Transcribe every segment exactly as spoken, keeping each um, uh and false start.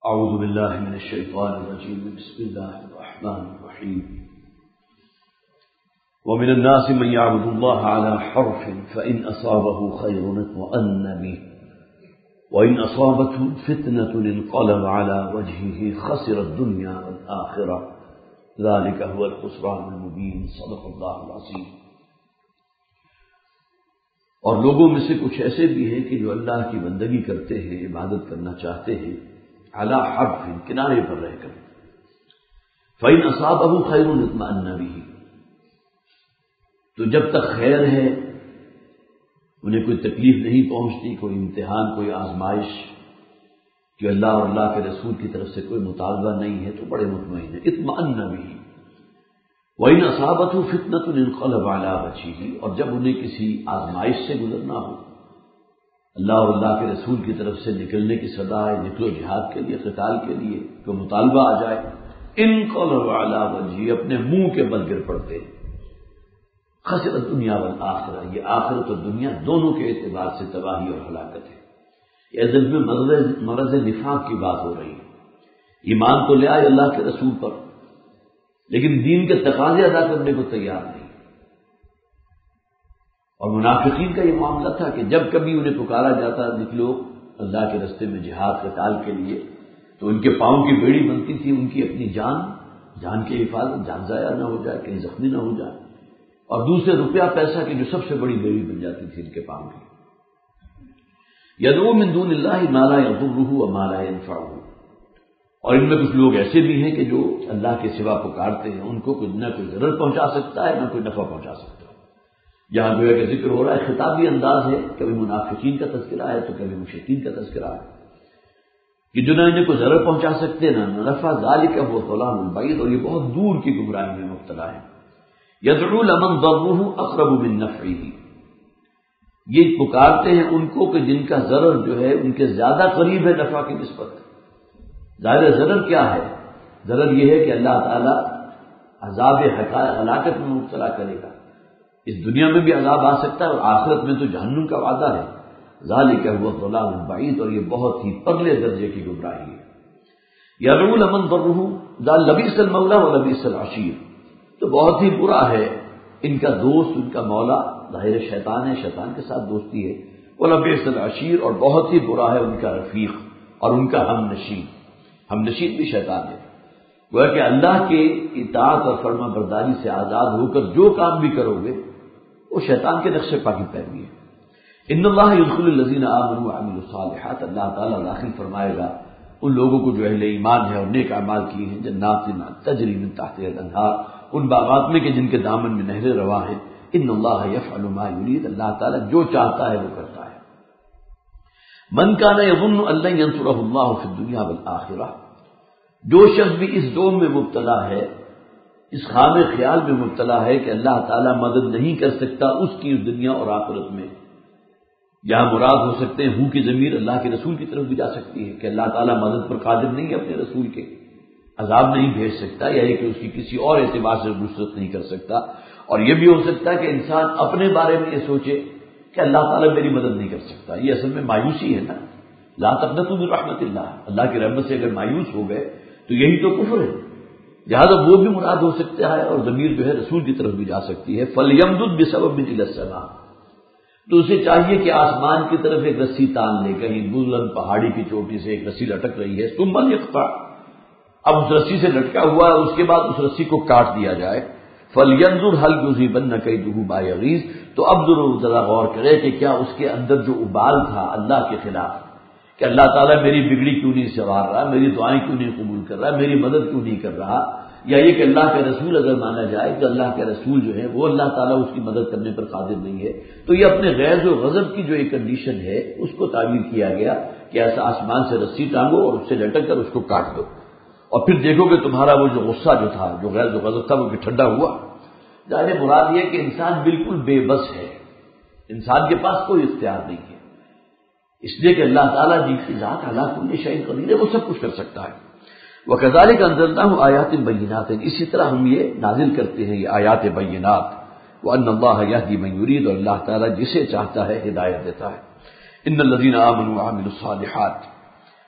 اعوذ باللہ من الشیطان الرجیم بسم اللہ الرحمن الرحیم ومن الناس من يعبد الله على حرف فإن أصابه خير اطمأن به وإن أصابته فتنة انقلب على وجهه خسر الدنيا والآخرة ذلك هو الخسران المبين صدق اللہ العظیم۔ اور لوگوں میں سے کچھ ایسے بھی ہیں کہ جو اللہ کی بندگی کرتے ہیں، عبادت کرنا چاہتے ہیں، علی حرف، کنارے پر رہ کر، فإن أصابه خير اطمأن به، تو جب تک خیر ہے، انہیں کوئی تکلیف نہیں پہنچتی، کوئی امتحان، کوئی آزمائش کہ اللہ اور اللہ کے رسول کی طرف سے کوئی مطالبہ نہیں ہے، تو بڑے مطمئن ہیں۔ اطمأن به وإن أصابته فتنة انقلب على وجهه، اور جب انہیں کسی آزمائش سے گزرنا ہو، اللہ اور اللہ کے رسول کی طرف سے نکلنے کی صدا ہے، نکلو جہاد کے لیے، قتال کے لیے، تو مطالبہ آ جائے، انقلب على وجهه، اپنے منہ کے بل گر پڑتے ہیں۔ خسر الدنیا والآخرہ، یہ آخرت اور دنیا دونوں کے اعتبار سے تباہی اور ہلاکت ہے۔ یہ اصل میں مرض مرض نفاق کی بات ہو رہی ہے۔ ایمان تو لے آئے اللہ کے رسول پر، لیکن دین کے تقاضے ادا کرنے کو تیار نہیں۔ اور منافقین کا یہ معاملہ تھا کہ جب کبھی انہیں پکارا جاتا نکلو اللہ کے راستے میں جہاد قتال کے لیے، تو ان کے پاؤں کی بیڑی بنتی تھی ان کی اپنی جان جان کی حفاظت، جان ضائع نہ ہو جائے، کہیں زخمی نہ ہو جائے، اور دوسرے روپیہ پیسہ کی جو سب سے بڑی بیڑی بن جاتی تھی ان کے پاؤں کی۔ یدعو من دون اللہ ما لا یضرہ وما لا ینفعہ، اور ان میں کچھ لوگ ایسے بھی ہیں کہ جو اللہ کے سوا پکارتے ہیں، ان کو کوئی نہ کوئی ضرر پہنچا سکتا ہے، نہ کوئی نفع پہنچا سکتا ہے۔ جہاں جو ہے کہ ذکر ہو رہا ہے، خطابی انداز ہے، کبھی منافقین کا تذکرہ ہے تو کبھی مشرکین کا تذکرہ ہے، کہ جو نہ انہیں کوئی ضرر پہنچا سکتے نہ نفع، ذالک هو الضلال البعید، اور یہ بہت دور کی گمراہی میں مبتلا ہے۔ یدعو لمن ضرہ اقرب من نفعہ، یہ پکارتے ہیں ان کو کہ جن کا ضرر جو ہے ان کے زیادہ قریب ہے نفع کی نسبت۔ ظاہر ضرر کیا ہے؟ ضرر یہ ہے کہ اللہ تعالیٰ عذاب حقائق ہلاکت میں مبتلا کرے گا، اس دنیا میں بھی عذاب آ سکتا ہے، اور آخرت میں تو جہنم کا وعدہ ہے۔ ذالک هو الضلال البعید، اور یہ بہت ہی پگلے درجے کی گمراہی ہے۔ یدعو لمن ضرہ لبئس المولا ولبئس العشیر، تو بہت ہی برا ہے ان کا دوست، ان کا مولا ظاہر شیطان ہے، شیطان کے ساتھ دوستی ہے، ولبئس العشیر، اور بہت ہی برا ہے ان کا رفیق اور ان کا ہم نشین۔ ہم نشین بھی شیطان ہے۔ گویا کہ اللہ کے اطاعت اور فرما برداری سے آزاد ہو کر جو کام بھی کرو گے وہ شیطان کے نقش پا کی پیروی ہے۔ ان اللہ یدخل الذین آمنوا وعملوا الصالحات، اللہ تعالیٰ داخل فرمائے گا ان لوگوں کو جو اہل ایمان ہے اور نیک اعمال کیے ہیں، جنات تجری من تحتها الانہار، ان باغات میں کہ جن کے دامن میں نہریں رواں ہیں۔ ان اللہ یفعل ما یرید، اللہ تعالیٰ جو چاہتا ہے وہ کرتا ہے۔ من کان یظن ان لن ینصرہ اللہ فی الدنیا والآخرہ، جو شخص بھی اس ڈوم میں مبتلا ہے، اس خام خیال میں مبتلا ہے کہ اللہ تعالیٰ مدد نہیں کر سکتا اس کی اس دنیا اور آخرت میں، یہاں مراد ہو سکتے ہیں ہوں کی ضمیر اللہ کے رسول کی طرف بھی جا سکتی ہے کہ اللہ تعالیٰ مدد پر قادر نہیں ہے اپنے رسول کے، عذاب نہیں بھیج سکتا، یا یہ کہ اس کی کسی اور اعتبار سے نصرت نہیں کر سکتا۔ اور یہ بھی ہو سکتا ہے کہ انسان اپنے بارے میں یہ سوچے کہ اللہ تعالیٰ میری مدد نہیں کر سکتا، یہ اصل میں مایوسی ہے نا، لا تقنطوا من رحمت اللہ، اللہ کی رحمت سے اگر مایوس ہو گئے تو یہی تو کفر ہے۔ لہٰذا وہ بھی مراد ہو سکتا ہے، اور ضمیر جو ہے رسول کی طرف بھی جا سکتی ہے۔ فَلْيَمْدُدْ بِسَبَبٍ إِلَى السَّمَاءِ، تو اسے چاہیے کہ آسمان کی طرف ایک رسی تان لے، کہیں بلند پہاڑی کی چوٹی سے ایک رسی لٹک رہی ہے، ثُمَّ لْيَقْطَعْ، اب اس رسی سے لٹکا ہوا ہے، اس کے بعد اس رسی کو کاٹ دیا جائے۔ فَلْيَنظُرْ هَلْ يُذْهِبَنَّ كَيْدُهُ مَا يَغِيظُ، تو اب ضرور ذرا غور کرے کہ کیا اس کے اندر جو ابال تھا اللہ کے خلاف، کہ اللہ تعالیٰ میری بگڑی کیوں نہیں سنوار رہا، میری دعائیں کیوں نہیں قبول کر رہا، میری مدد کیوں نہیں کر رہا، یا یہ کہ اللہ کے رسول اگر مانا جائے تو اللہ کے رسول جو ہے وہ اللہ تعالیٰ اس کی مدد کرنے پر قادر نہیں ہے، تو یہ اپنے غیظ و غضب کی جو ایک کنڈیشن ہے اس کو تعبیر کیا گیا کہ ایسا آسمان سے رسی ٹانگو اور اس سے لٹک کر اس کو کاٹ دو، اور پھر دیکھو کہ تمہارا وہ جو غصہ جو تھا، جو غیظ و غضب تھا، وہ بھی ٹھنڈا ہوا۔ ظاہر مراد یہ کہ انسان بالکل بے بس ہے، انسان کے پاس کوئی اختیار نہیں ہے، اس لیے کہ اللہ تعالیٰ جن کی ذات علی کل شیء قدیر ہے، وہ سب کچھ کر سکتا ہے۔ وَكَذَلِكَ أَنزَلْنَاهُ آيَاتٍ بَيِّنَاتٍ، اسی طرح ہم یہ نازل کرتے ہیں یہ آیات بینات۔ وَأَنَّ اللَّهَ يَهْدِي مَن يُرِيدُ، اور اللہ تعالیٰ جسے چاہتا ہے ہدایت دیتا ہے۔ إِنَّ الَّذِينَ آمَنُوا وَعَمِلُوا الصَّالِحَاتِ،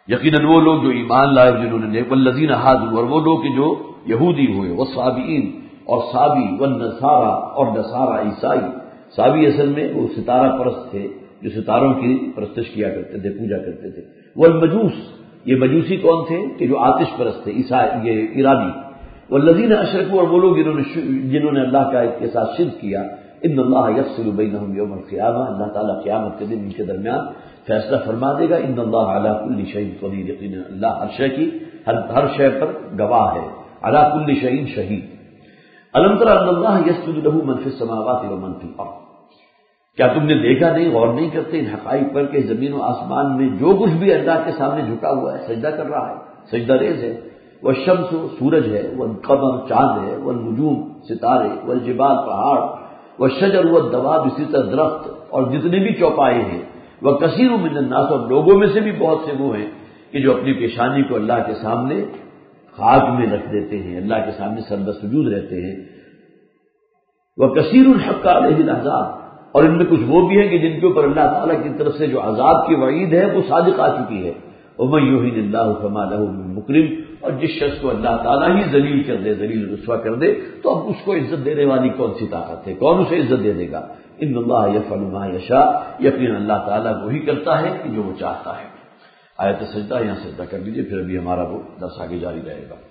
یقیناً وہ لوگ جو ایمان لائے جنہوں نے والذین ہادوا، اور وہ لوگ کہ جو یہودی ہوئے، والصابئین اور صابی، والنصارى اور نصارى عیسائی۔ صابی اصل میں وہ ستارہ پرست تھے جو ستاروں کی پرستش کیا کرتے تھے، پوجا کرتے تھے۔ والمجوس، یہ مجوسی کون تھے کہ جو آتش پرست تھے، عیسائی یہ ایرانی۔ والذین اشرکوا، اور وہ لوگ جنہوں نے جنہوں نے اللہ کا کے ساتھ شرک کیا۔ ان اللہ یفصل بینہم یوم القیامہ، اللہ تعالیٰ قیامت کے دن ان کے درمیان فیصلہ فرما دے گا۔ ان اللہ علی کل شیء قدیر، یقینا اللہ ہر شے کی ہر ہر شے پر گواہ ہے۔ علی کل شیء شہید۔ الم تر ان اللہ یسجد له من فی السماوات ومن فی الارض، کیا تم نے دیکھا نہیں، غور نہیں کرتے ان حقائق پر کہ زمین و آسمان میں جو کچھ بھی اللہ کے سامنے جھکا ہوا ہے، سجدہ کر رہا ہے، سجدہ ریز ہے۔ والشمس، سورج ہے، والقمر، چاند ہے، والنجوم، ستارے، والجبال، پہاڑ، والشجر والدواب، اسی طرح درخت اور جتنے بھی چوپائے ہیں۔ وکثیر من الناس، اور لوگوں میں سے بھی بہت سے وہ ہیں کہ جو اپنی پیشانی کو اللہ کے سامنے خاک میں رکھ دیتے ہیں، اللہ کے سامنے سجدہ رہتے ہیں۔ وکثیر حق علیہ العذاب، اور ان میں کچھ وہ بھی ہیں کہ جن کے اوپر اللہ تعالیٰ کی طرف سے جو عذاب کی وعید ہے وہ صادق آ چکی ہے۔ ومن یہن اللہ فما لہ من مکرم، اور جس شخص کو اللہ تعالیٰ ہی ذلیل کر دے، ذلیل رسوا کر دے، تو اب اس کو عزت دینے والی کون سی طاقت ہے، کون اسے عزت دے دے گا۔ ان اللہ یفعل ما یشاء، یقینا اللہ تعالیٰ وہی کرتا ہے کہ جو وہ چاہتا ہے۔ آیت سجدہ یہاں سجدہ کر لیجیے، پھر ابھی ہمارا وہ درس آگے جاری رہے گا۔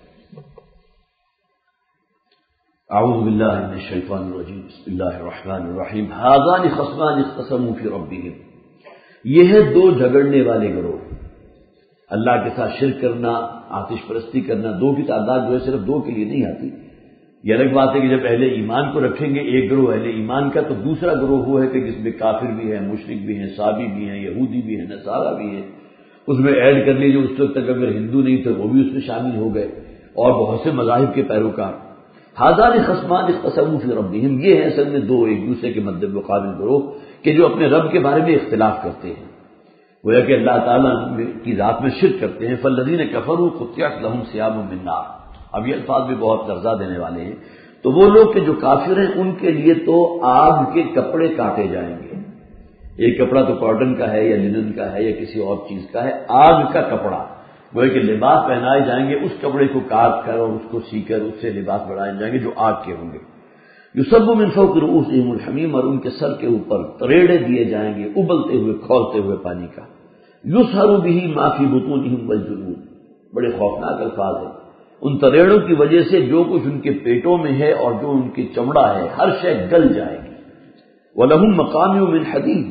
اعوذ باللہ من الشیطان الرجیم، بسم اللہ الرحمن الرحیم۔ ھذان خصمان اختصموا فی ربہم، یہ ہے دو جھگڑنے والے گروہ۔ اللہ کے ساتھ شرک کرنا، آتش پرستی کرنا، دو کی تعداد جو ہے صرف دو کے لیے نہیں آتی۔ یہ الگ بات ہے کہ جب اہل ایمان کو رکھیں گے ایک گروہ اہل ایمان کا، تو دوسرا گروہ وہ ہے کہ جس میں کافر بھی ہے، مشرک بھی ہیں، صابی بھی ہیں، یہودی بھی ہیں، نصارہ بھی ہیں۔ اس میں ایڈ کر لیجیے اس وقت تک اگر ہندو نہیں تھے وہ بھی اس میں شامل ہو گئے، اور بہت سے مذاہب کے پیروکار۔ ھذان خصمان اختصموا فی ربہم، یہ ہے اصل میں دو ایک دوسرے کے مد مقابل گروہ کہ جو اپنے رب کے بارے میں اختلاف کرتے ہیں، گویا کہ اللہ تعالیٰ کی ذات میں شرک کرتے ہیں۔ فالذین کفروا قطعت لهم ثیاب من نار، اب یہ الفاظ بھی بہت لرزہ دینے والے ہیں۔ تو وہ لوگ کہ جو کافر ہیں ان کے لیے تو آگ کے کپڑے کاٹے جائیں گے۔ ایک کپڑا تو کاٹن کا ہے یا لنن کا ہے یا کسی اور چیز کا ہے، آگ کا کپڑا، گویا کہ لباس پہنائے جائیں گے، اس کپڑے کو کاٹ کر اور اس کو سی کر اس سے لباس بنائے جائیں گے جو آگ کے ہوں گے۔ یصب من فوق رؤوسہم الحمیم، اور ان کے سر کے اوپر تریڑے دیے جائیں گے ابلتے ہوئے کھولتے ہوئے پانی کا۔ یصہر بہ ما فی بطونہم والجلود، بڑے خوفناک الفاظ ہیں۔ ان تریڑوں کی وجہ سے جو کچھ ان کے پیٹوں میں ہے اور جو ان کی چمڑا ہے ہر شے گل جائے گی۔ وَلَهُمْ مَقَامِعُ مِنْ حَدِيدٍ،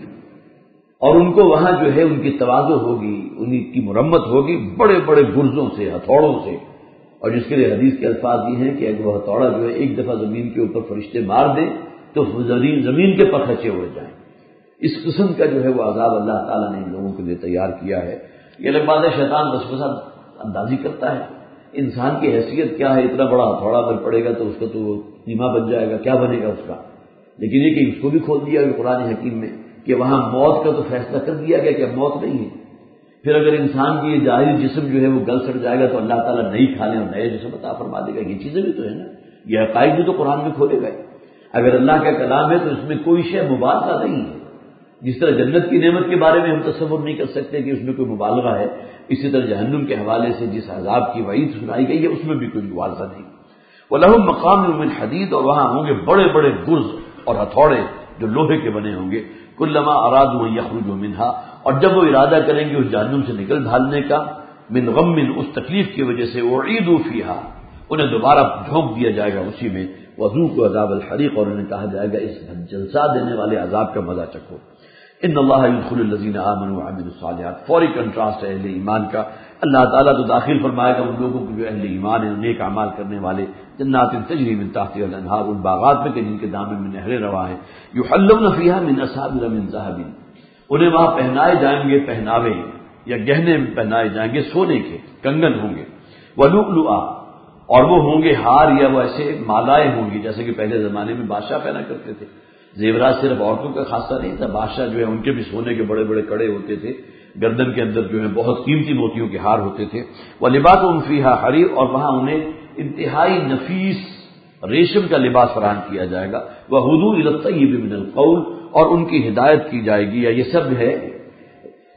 اور ان کو وہاں جو ہے ان کی تواضع ہوگی، ان کی مرمت ہوگی بڑے بڑے گرزوں سے، ہتھوڑوں سے، اور جس کے لیے حدیث کے الفاظ یہ ہیں کہ اگر وہ ہتھوڑا جو ہے ایک دفعہ زمین کے اوپر فرشتے مار دیں تو زمین کے پکھچے اڑ جائیں۔ اس قسم کا جو ہے وہ عذاب اللہ تعالیٰ نے ان لوگوں کے لیے تیار کیا ہے۔ یہ الگ بات ہے شیطان وسوسہ اندازی کرتا ہے، انسان کی حیثیت کیا ہے، اتنا بڑا ہتھوڑا اگر پڑے گا تو اس کا تو نیما بن جائے گا، کیا بنے گا اس کا۔ لیکن یہ کہ اس کو بھی کھول دیا گیا قرآن حکیم میں کہ وہاں موت کا تو فیصلہ کر دیا گیا کہ اب موت نہیں ہے۔ پھر اگر انسان کی یہ ظاہری جسم جو ہے وہ گل سڑ جائے گا تو اللہ تعالیٰ نئی کھانے اور نئے جسم عطا فرما دے گا۔ یہ چیزیں بھی تو ہیں نا، یہ حقائق بھی تو قرآن میں کھولے گئے۔ اگر اللہ کا کلام ہے تو اس میں کوئی شے مبالغہ نہیں ہے۔ جس طرح جنت کی نعمت کے بارے میں ہم تصور نہیں کر سکتے کہ اس میں کوئی مبالغہ ہے، اسی طرح جہنم کے حوالے سے جس عذاب کی وعید سنائی گئی ہے اس میں بھی کوئی مبالغہ نہیں۔ وَلَهُمْ مَقَامِعُ مِنْ حَدِيدٍ، اور وہاں ہوں گے بڑے بڑے گرز اور ہتھوڑے جو لوہے کے بنے ہوں گے۔ کلما ارادوا ان یخرجوا منها، اور جب وہ ارادہ کریں گے اس جہنم سے نکل بھالنے کا، من غم، اس تکلیف کی وجہ سے، اعیدوا فیہا، انہیں دوبارہ جھونک دیا جائے گا اسی میں، وذوقوا عذاب الحریق، اور انہیں کہا جائے گا اس جلسہ دینے والے عذاب کا مزہ چکھو۔ ان اللہ يدخل الذین آمنوا وعملوا الصالحات، فوری کنٹراسٹ ہے اہل ایمان کا۔ اللہ تعالیٰ تو داخل فرمائے گا ان لوگوں کو جو اہل ایمان ہیں، نیک اعمال کرنے والے، جنات تجری من تحتها الانہار، ان باغات میں کہ جن کے دامن میں نہریں رواں ہیں، یحلون فیہا من اساور من ذہب، انہیں وہاں پہنائے جائیں گے پہناوے یا گہنے پہنائے جائیں گے سونے کے، کنگن ہوں گے، ولؤلؤا، اور وہ ہوں گے ہار یا وہ ایسے مالائیں ہوں گی جیسے کہ پہلے زمانے میں بادشاہ پہنا کرتے تھے۔ زیورات صرف عورتوں کا خاصہ نہیں تھا، بادشاہ جو ہے ان کے بھی سونے کے بڑے بڑے کڑے ہوتے تھے، گردن کے اندر جو ہے بہت قیمتی موتیوں کے ہار ہوتے تھے۔ وَلِبَاسُهُمْ فِيهَا حَرِيرٌ، اور وہاں انہیں انتہائی نفیس ریشم کا لباس فراہم کیا جائے گا۔ وَهُدُوا إِلَى الطَّيِّبِ مِنَ الْقَوْلِ، اور ان کی ہدایت کی جائے گی، یا یہ سب ہے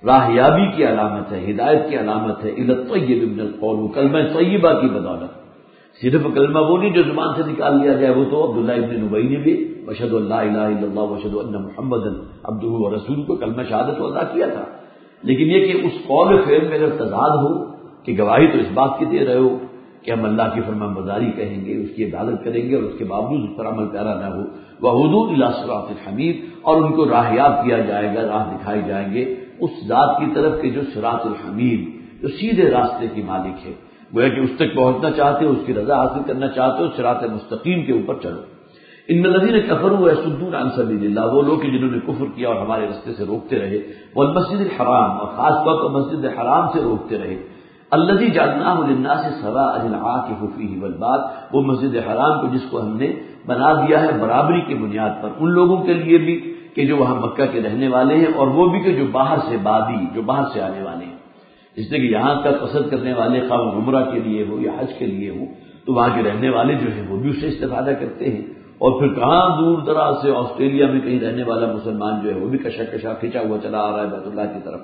راہیابی کی علامت ہے، ہدایت کی علامت ہے، الی الطیب من القول، کلمہ طیبہ کی بدولت۔ صرف کلمہ وہ نہیں جو زبان سے نکال لیا جائے، وہ تو عبداللہ ابن نبی نے بھی اشہد ان لا الہ الا اللہ واشہد ان محمدا عبدہ ورسولہ کو کلمہ شہادت کو ادا کیا تھا، لیکن یہ کہ اس قول و فعل میں اگر تضاد ہو کہ گواہی تو اس بات کی دے رہے ہو کہ ہم اللہ کی فرمانبرداری کہیں گے، اس کی عبادت کریں گے، اور اس کے باوجود اس پر عمل پیرا نہ ہو، وَهُدُوا إِلَىٰ صِرَاطِ الْحَمِيدِ، اور ان کو راہیاب کیا جائے گا، راہ دکھائے جائیں گے اس ذات کی طرف کہ جو صراط الحمید، جو سیدھے راستے کی مالک ہے، گویا کہ اس تک پہنچنا چاہتے ہو، اس کی رضا حاصل کرنا چاہتے ہو، صراط مستقیم کے اوپر چلو۔ ان الذین کفروا ویصدون عن سبیل اللہ، وہ لوگ جنہوں نے کفر کیا اور ہمارے راستے سے روکتے رہے، والمسجد الحرام، اور خاص طور پر مسجد حرام سے روکتے رہے، الذی جعلناہ للناس سواء العاکف فیہ والباد، وہ مسجد حرام کو جس کو ہم نے بنا دیا ہے برابری کی بنیاد پر، ان لوگوں کے لیے بھی کہ جو وہاں مکہ کے رہنے والے ہیں، اور وہ بھی کہ جو باہر سے بادی، جو باہر سے آنے والے ہیں، اس لیے کہ یہاں کا قصد کرنے والے خواہ عمرہ کے لیے ہو یا حج کے لیے ہو، تو وہاں کے رہنے والے جو ہیں وہ بھی اس سے استفادہ کرتے ہیں، اور پھر کہاں دور دراز سے آسٹریلیا میں کہیں رہنے والا مسلمان جو ہے وہ بھی کشا کشا کھینچا ہوا چلا آ رہا ہے بیت اللہ کی طرف۔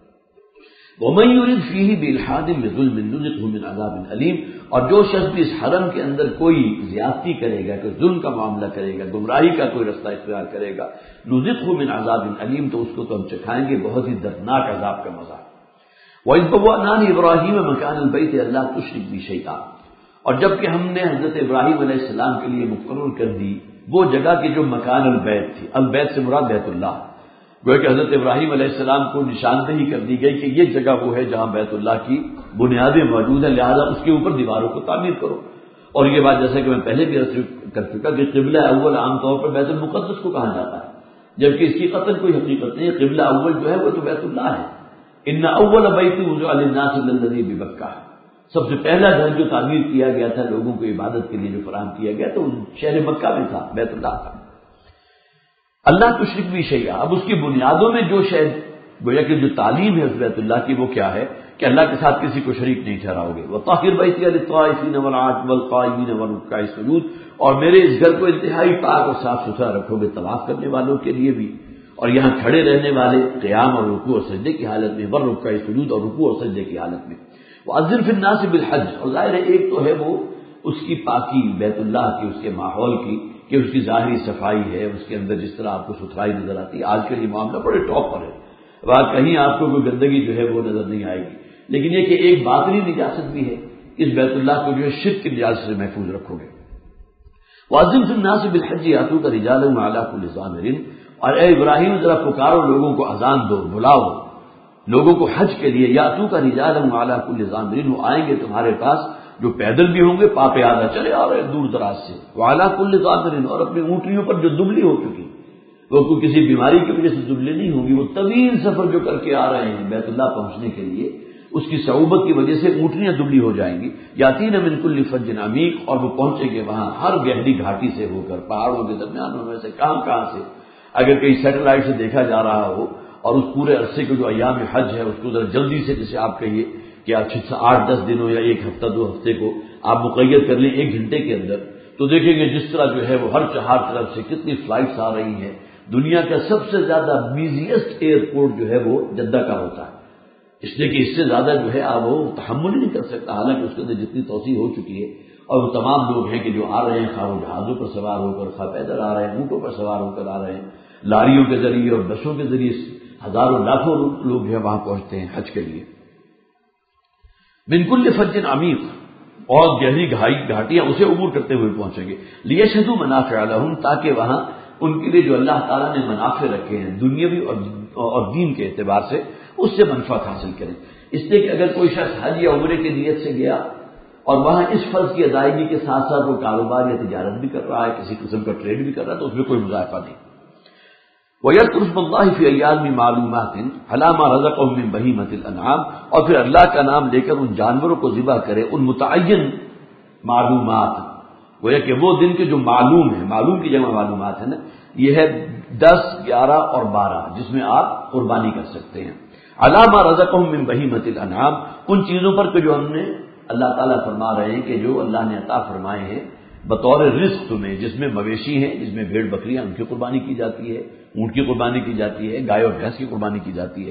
وَمَن يُرِدْ فِيهِ بِإِلْحَادٍ بِظُلْمٍ نُذِقْهُ مِنْ عَذَابٍ أَلِيمٍ، اور جو شخص بھی اس حرم کے اندر کوئی زیادتی کرے گا، کوئی ظلم کا معاملہ کرے گا، گمراہی کا کوئی رستہ اختیار کرے گا، نُذِقْهُ مِنْ عَذَابٍ أَلِيمٍ، تو اس کو تو ہم چکھائیں گے بہت ہی دردناک عذاب کا مزہ۔ وَإِذْ بَوَّأْنَا لِإِبْرَاهِيمَ مَكَانَ الْبَيْتِ أَلَّا تُشْرِكْ بِي شَيْئًا، اور جب کہ ہم نے حضرت ابراہیم علیہ السلام کے لیے مقرر کر دی وہ جگہ کی جو مکان البیت تھی، البیت سے مراد بیت اللہ، گویا کہ حضرت ابراہیم علیہ السلام کو نشاندہی کر دی گئی کہ یہ جگہ وہ ہے جہاں بیت اللہ کی بنیادیں موجود ہیں، لہذا اس کے اوپر دیواروں کو تعمیر کرو۔ اور یہ بات جیسا کہ میں پہلے بھی عرض کر چکا کہ قبلہ اول عام طور پر بیت المقدس کو کہا جاتا ہے، جبکہ اس کی قطعاً کوئی حقیقت نہیں ہے، قبلہ اول جو ہے وہ تو بیت اللہ ہے۔ ان اول بیت وضع للناس الذی ببکہ، سب سے پہلا گھر جو تعمیر کیا گیا تھا لوگوں کو عبادت کے لیے جو فراہم کیا گیا تو شہر مکہ میں تھا، بیت اللہ تھا۔ اللہ تشرک بھی شیئا، اب اس کی بنیادوں میں جو شے گویا کہ جو تعلیم ہے اس بیت اللہ کی وہ کیا ہے کہ اللہ کے ساتھ کسی کو شریک نہیں ٹھہراؤ گے۔ وطہر بیتی للطائفین والقائمین والرکع السجود، اور میرے اس گھر کو انتہائی پاک اور صاف ستھرا رکھو گے طواف کرنے والوں کے لیے بھی، اور یہاں کھڑے رہنے والے قیام اور رکوع اور سجدے کی حالت میں، والرکع السجود، اور رکوع اور سجدے کی حالت میں۔ وَأَذِّن فِي النَّاسِ بِالْحَجِّ، اور ظاہر ہے ایک تو ہے وہ اس کی پاکی بیت اللہ کی، اس کے ماحول کی، کہ اس کی ظاہری صفائی ہے، اس کے اندر جس طرح آپ کو ستھرائی نظر آتی ہے، آج کل یہ معاملہ بڑے ٹاپ پر ہے، وہاں کہیں آپ کو کوئی گندگی جو ہے وہ نظر نہیں آئے گی، لیکن یہ کہ ایک باطنی نجاست بھی ہے، اس بیت اللہ کو جو ہے شرک کی نجاست سے محفوظ رکھو گے۔ وَأَذِّن فِي النَّاسِ بِالْحَجِّ يَأْتُوكَ رِجَالًا وَعَلَىٰ كُلِّ ضَامِرٍ، اور اے ابراہیم ذرا پکارو لوگوں کو، اذان دو، بلاؤ لوگوں کو حج کے لیے، یاتوک رجالا وعلی کل ضامر، وہ آئیں گے تمہارے پاس جو پیدل بھی ہوں گے، پاپے آدھا چلے آ رہے دور دراز سے، وعلی کل ضامر، اور اپنی اونٹنیوں پر جو دبلی ہو چکی، وہ کوئی کسی بیماری کی وجہ سے دبلی نہیں ہوگی، وہ طویل سفر جو کر کے آ رہے ہیں بیت اللہ پہنچنے کے لیے، اس کی صعوبت کی وجہ سے اونٹنیاں دبلی ہو جائیں گی، یاتین من کل فج عمیق، اور وہ پہنچیں گے وہاں ہر گہری گھاٹی سے ہو کر، پہاڑوں کے درمیان میں سے کہاں کہاں سے، اگر کہیں سیٹلائٹ سے دیکھا جا رہا ہو، اور اس پورے عرصے کے جو ایام حج ہے اس کو ذرا جلدی سے، جیسے آپ کہیے کہ آپ آٹھ دس دنوں یا ایک ہفتہ دو ہفتے کو آپ مقید کر لیں ایک گھنٹے کے اندر، تو دیکھیں گے جس طرح جو ہے وہ ہر چہار طرف سے کتنی فلائٹس آ رہی ہیں۔ دنیا کا سب سے زیادہ بیزیسٹ ایئرپورٹ جو ہے وہ جدہ کا ہوتا ہے، اس لیے کہ اس سے زیادہ جو ہے آپ وہ تحمل ہی نہیں کر سکتا، حالانکہ اس کے اندر جتنی توسیع ہو چکی ہے، اور وہ تمام لوگ ہیں کہ جو آ رہے ہیں، خواہ وہ جہازوں پر سوار ہو کر، خواہ پیدل آ رہے ہیں، اونٹوں پر سوار ہو کر آ رہے ہیں، لاریوں کے ذریعے اور بسوں کے ذریعے ہزاروں لاکھوں لوگ جو ہے وہاں پہنچتے ہیں حج کے لیے۔ من کل فج عمیق، اور گہری گھاٹیاں اسے عبور کرتے ہوئے پہنچیں گے، لیشہدوا منافع لہم، تاکہ وہاں ان کے لیے جو اللہ تعالیٰ نے منافع رکھے ہیں دنیاوی اور دین کے اعتبار سے، اس سے منفعت حاصل کریں۔ اس لیے کہ اگر کوئی شخص حج یا عمرے کی نیت سے گیا اور وہاں اس فرض کی ادائیگی کے ساتھ ساتھ وہ کاروبار یا تجارت بھی کر رہا ہے، کسی قسم کا ٹریڈ بھی کر رہا ہے، تو اس میں کوئی مضاعفہ نہیں۔ وَيَذْكُرُ اسْمَ اللَّهِ فِي أَيَّامٍ مَّعْلُومَاتٍ عَلَىٰ مَا رَزَقَهُم مِّن بَهِيمَةِ الْأَنْعَامِ، اور پھر اللہ کا نام لے کر ان جانوروں کو ذبح کرے، ان متعین معلومات، گویا کہ وہ دن کے جو معلوم ہیں، معلوم کی جمع معلومات ہے نا، یہ ہے دس، گیارہ اور بارہ، جس میں آپ قربانی کر سکتے ہیں۔ عَلَىٰ مَا رَزَقَهُم مِّن بَهِيمَةِ الْأَنْعَامِ، ان چیزوں پر کہ جو ہم نے، اللہ تعالیٰ فرما رہے ہیں کہ جو اللہ نے عطا فرمائے ہیں بطور رزق تمہیں، جس میں مویشی ہیں، جس میں بھیڑ بکریاں، ان کی قربانی کی جاتی ہے، اونٹ کی قربانی کی جاتی ہے، گائے اور بھینس کی قربانی کی جاتی ہے۔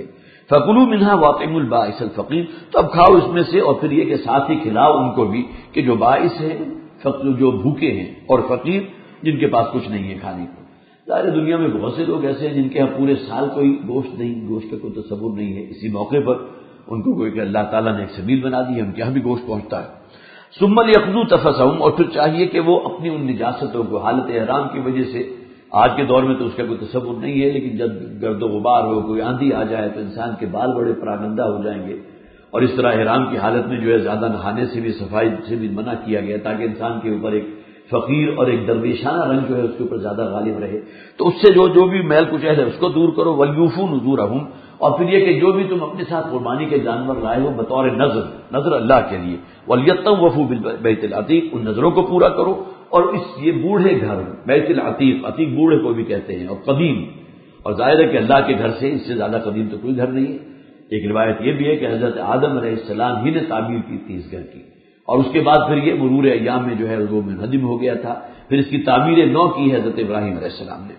فَكُلُوا مِنْهَا وَأَطْعِمُوا الْبَائِسَ الْفَقِيرَ، تو اب کھاؤ اس میں سے اور پھر یہ کہ ساتھ ہی کھلاؤ ان کو بھی کہ جو باعث ہیں، جو بھوکے ہیں، اور فقیر جن کے پاس کچھ نہیں ہے کھانے کو۔ ظاہر دنیا میں بہت سے لوگ ایسے ہیں جن کے یہاں پورے سال کوئی گوشت نہیں، گوشت کا کوئی تصور نہیں ہے، اسی موقع پر ان کو کوئی کہ اللہ تعالیٰ نے ایک سبیل بنا دی ہے، ان کے یہاں بھی گوشت پہنچتا ہے۔ ثم لیقضوا تفثهم، اور پھر چاہیے کہ وہ اپنی ان نجاستوں کو حالت احرام کی وجہ سے، آج کے دور میں تو اس کا کوئی تصور نہیں ہے، لیکن جب گرد و غبار ہو، کوئی آندھی آ جائے تو انسان کے بال بڑے پراگندہ ہو جائیں گے، اور اس طرح احرام کی حالت میں جو ہے زیادہ نہانے سے بھی، صفائی سے بھی منع کیا گیا تاکہ انسان کے اوپر ایک فقیر اور ایک درویشانہ رنگ جو ہے اس کے اوپر زیادہ غالب رہے۔ تو اس سے جو جو بھی میل کچیل ہے اس کو دور کرو۔ وَلْيُوفُوا نُذُورَهُمْ، اور پھر یہ کہ جو بھی تم اپنے ساتھ قربانی کے جانور لائے ہو بطور نذر، نذر اللہ کے لیے، وَلْيَطَّوَّفُوا بِالْبَيْتِ الْعَتِيقِ، ان نذروں کو پورا کرو۔ اور اس یہ بوڑھے گھر، بیت العتیق، عتیق بوڑھے کو بھی کہتے ہیں، اور قدیم، اور ظاہر ہے کہ اللہ کے گھر سے اس سے زیادہ قدیم تو کوئی گھر نہیں ہے۔ ایک روایت یہ بھی ہے کہ حضرت آدم علیہ السلام ہی نے تعمیر کی تھی اس گھر کی، اور اس کے بعد پھر یہ مرور ایام میں جو ہے وہ منہدم ہو گیا تھا، پھر اس کی تعمیر نو کی ہے حضرت ابراہیم علیہ السلام نے۔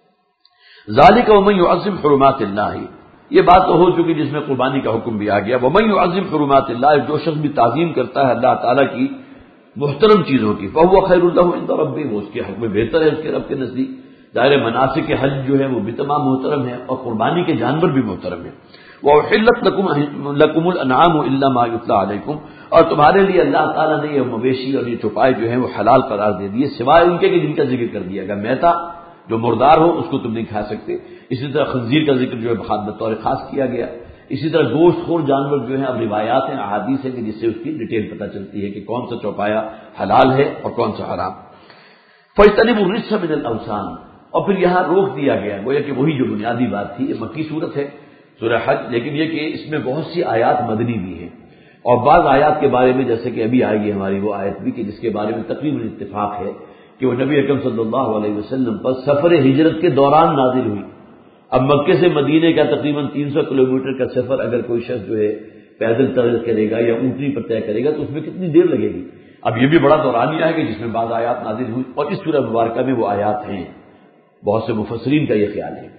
ذالک ومن یعظم حرمات اللہ، یہ بات تو ہو چکی جس میں قربانی کا حکم بھی آ گیا۔ ومن یعظم حرمات اللہ، جو شخص بھی تعظیم کرتا ہے اللہ تعالیٰ کی محترم چیزوں کی، فہو خیر لہ عند ربہ، وہ اس کے حق میں بہتر ہے اس کے رب کے نزدیک۔ ظاہر مناسک کے حج جو ہے وہ بھی تمام محترم ہے، اور قربانی کے جانور بھی محترم ہیں۔ وَأُحِلَّتْ لَكُمُ الْأَنْعَامُ إِلَّا مَا يُتْلَىٰ عَلَيْكُمْ، اور تمہارے لیے اللہ تعالیٰ نے یہ مویشی اور یہ چوپائے جو ہیں وہ حلال قرار دے دیے، سوائے ان کے کہ جن کا ذکر کر دیا گیا۔ میتا جو مردار ہو اس کو تم نہیں کھا سکتے، اسی طرح خنزیر کا ذکر جو ہے بطور خاص کیا گیا، اسی طرح گوشت خور جانور جو ہیں اب روایات ہیں، احادیث ہیں کہ جس سے اس کی ڈیٹیل پتہ چلتی ہے کہ کون سا چوپایا حلال ہے اور کون سا حرام۔ فَاجْتَنِبُوا الرِّجْسَ مِنَ الْأَوْثَانِ، اور پھر یہاں روک دیا گیا، گویا کہ وہی جو بنیادی بات تھی، یہ مکی صورت ہے سورہ حج، لیکن یہ کہ اس میں بہت سی آیات مدنی بھی ہیں، اور بعض آیات کے بارے میں جیسے کہ ابھی آئے گی ہماری وہ آیت بھی کہ جس کے بارے میں تقریباً اتفاق ہے کہ وہ نبی اکرم صلی اللہ علیہ وسلم پر سفر ہجرت کے دوران نازل ہوئی۔ اب مکے سے مدینے کا تقریباً تین سو کلومیٹر کا سفر اگر کوئی شخص جو ہے پیدل طے کرے گا یا اونٹنی پر طے کرے گا تو اس میں کتنی دیر لگے گی۔ اب یہ بھی بڑا دورانیہ ہے کہ جس میں بعض آیات نازل ہوئی، اور اس سورہ مبارکہ میں وہ آیات ہیں، بہت سے مفسرین کا یہ خیال ہے۔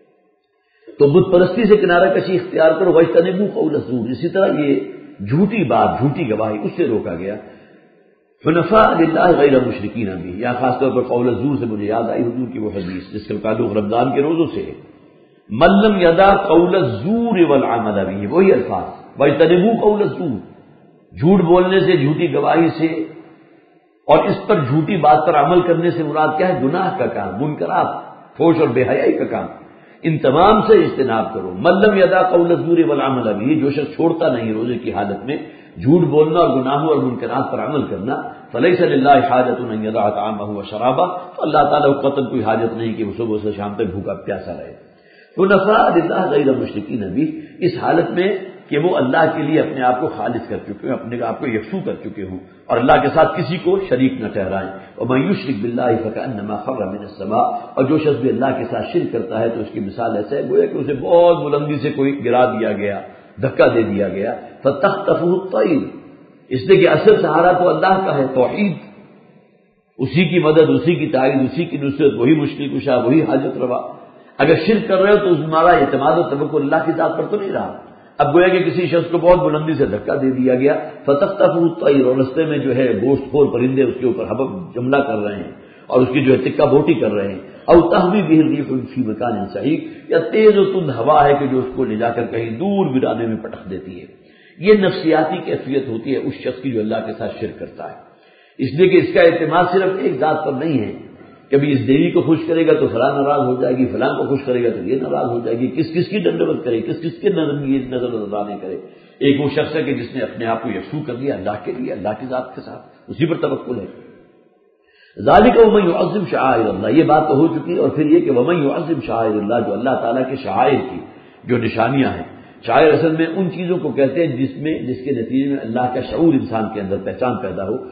تو بت پرستی سے کنارہ کشی اختیار کرو، وَاجْتَنِبُوا قَوْلَ الزُّورِ، اسی طرح یہ جھوٹی بات، جھوٹی گواہی، اس سے روکا گیا۔ حنفاء للہ غیر مشرکین بھی، یا خاص طور پر قول الزور سے مجھے یاد آئی حضور کی وہ حدیث جس کا تعلق رمضان کے روزوں سے ہے، من لم یدع قول الزور والعمل به، وہی الفاظ، واجتنبوا قول الزور، جھوٹ بولنے سے، جھوٹی گواہی سے، اور اس پر جھوٹی بات پر عمل کرنے سے مراد کیا ہے؟ گناہ کا کام، منکرات، فحش اور بے حیائی کا کام، ان تمام سے اجتناب کرو۔ من لم یدع قول الزور والعمل به، جو شخص چھوڑتا نہیں روزے کی حالت میں جھوٹ بولنا اور گناہوں اور منکرات پر عمل کرنا، فلیس للہ حاجۃ ان یدع طعامہ وشرابہ، تو اللہ تعالیٰ کو قطعاً کوئی حاجت نہیں کہ وہ صبح سے شام تک بھوکا پیاسا رہے۔ حنفاء للہ غیر مشرکین بھی، اس حالت میں کہ وہ اللہ کے لیے اپنے آپ کو خالص کر چکے ہوں، اپنے آپ کو یکسو کر چکے ہوں، اور اللہ کے ساتھ کسی کو شریک نہ ٹھہرائیں۔ ومن یشرک باللہ فکأنما خر من السماء، اور جو شخص بھی اللہ کے ساتھ شرک کرتا ہے تو اس کی مثال ایسا ہے گویا کہ اسے بہت بلندی سے کوئی گرا دیا گیا، دھکا دے دیا گیا، فتخطفه الطیر، اس لیے کہ اصل سہارا تو اللہ کا ہے، توحید، اسی کی مدد، اسی کی تائید، اسی کی نصرت، وہی مشکل کشا، وہی حاجت روا۔ اگر شرک کر رہے ہو تو تمہارا اعتماد و توکل اللہ کی ذات پر تو نہیں رہا۔ اب گویا کہ کسی شخص کو بہت بلندی سے دھکا دے دیا گیا، فتخطفه الطیر، اور رستے میں جو ہے گوشت خور پرندے اس کے اوپر حملہ کر رہے ہیں اور اس کی جو ہے ٹکا بوٹی کر رہے ہیں، او تهوی به الريح في مكان سحيق، یا تیز و تند ہوا ہے کہ جو اس کو لے جا کر کہیں دور ویرانے میں پٹک دیتی ہے۔ یہ نفسیاتی کیفیت ہوتی ہے اس شخص کی جو اللہ کے ساتھ شرک کرتا ہے، اس لیے کہ اس کا اعتماد صرف ایک ذات پر نہیں ہے، کبھی اس دیوی کو خوش کرے گا تو فلاں ناراض ہو جائے گی، فلاں کو خوش کرے گا تو یہ ناراض ہو جائے گی، کس کس کی ڈنڈوت کرے، کس کس کے نظر نظرانے کرے۔ ایک وہ شخص ہے کہ جس نے اپنے آپ کو یکسو کر لیا اللہ کے لیے، اللہ کی ذات کے ساتھ، اسی پر توکل ہے۔ ذالک ومن یعظم شعائر اللہ، یہ بات تو ہو چکی، اور پھر یہ کہ ومن یعظم شعائر اللہ، جو اللہ تعالیٰ کے شعائر کی جو نشانیاں ہیں، شاعر اصل میں ان چیزوں کو کہتے ہیں جس میں جس کے نتیجے میں اللہ کا شعور انسان کے اندر پہچان پیدا ہو،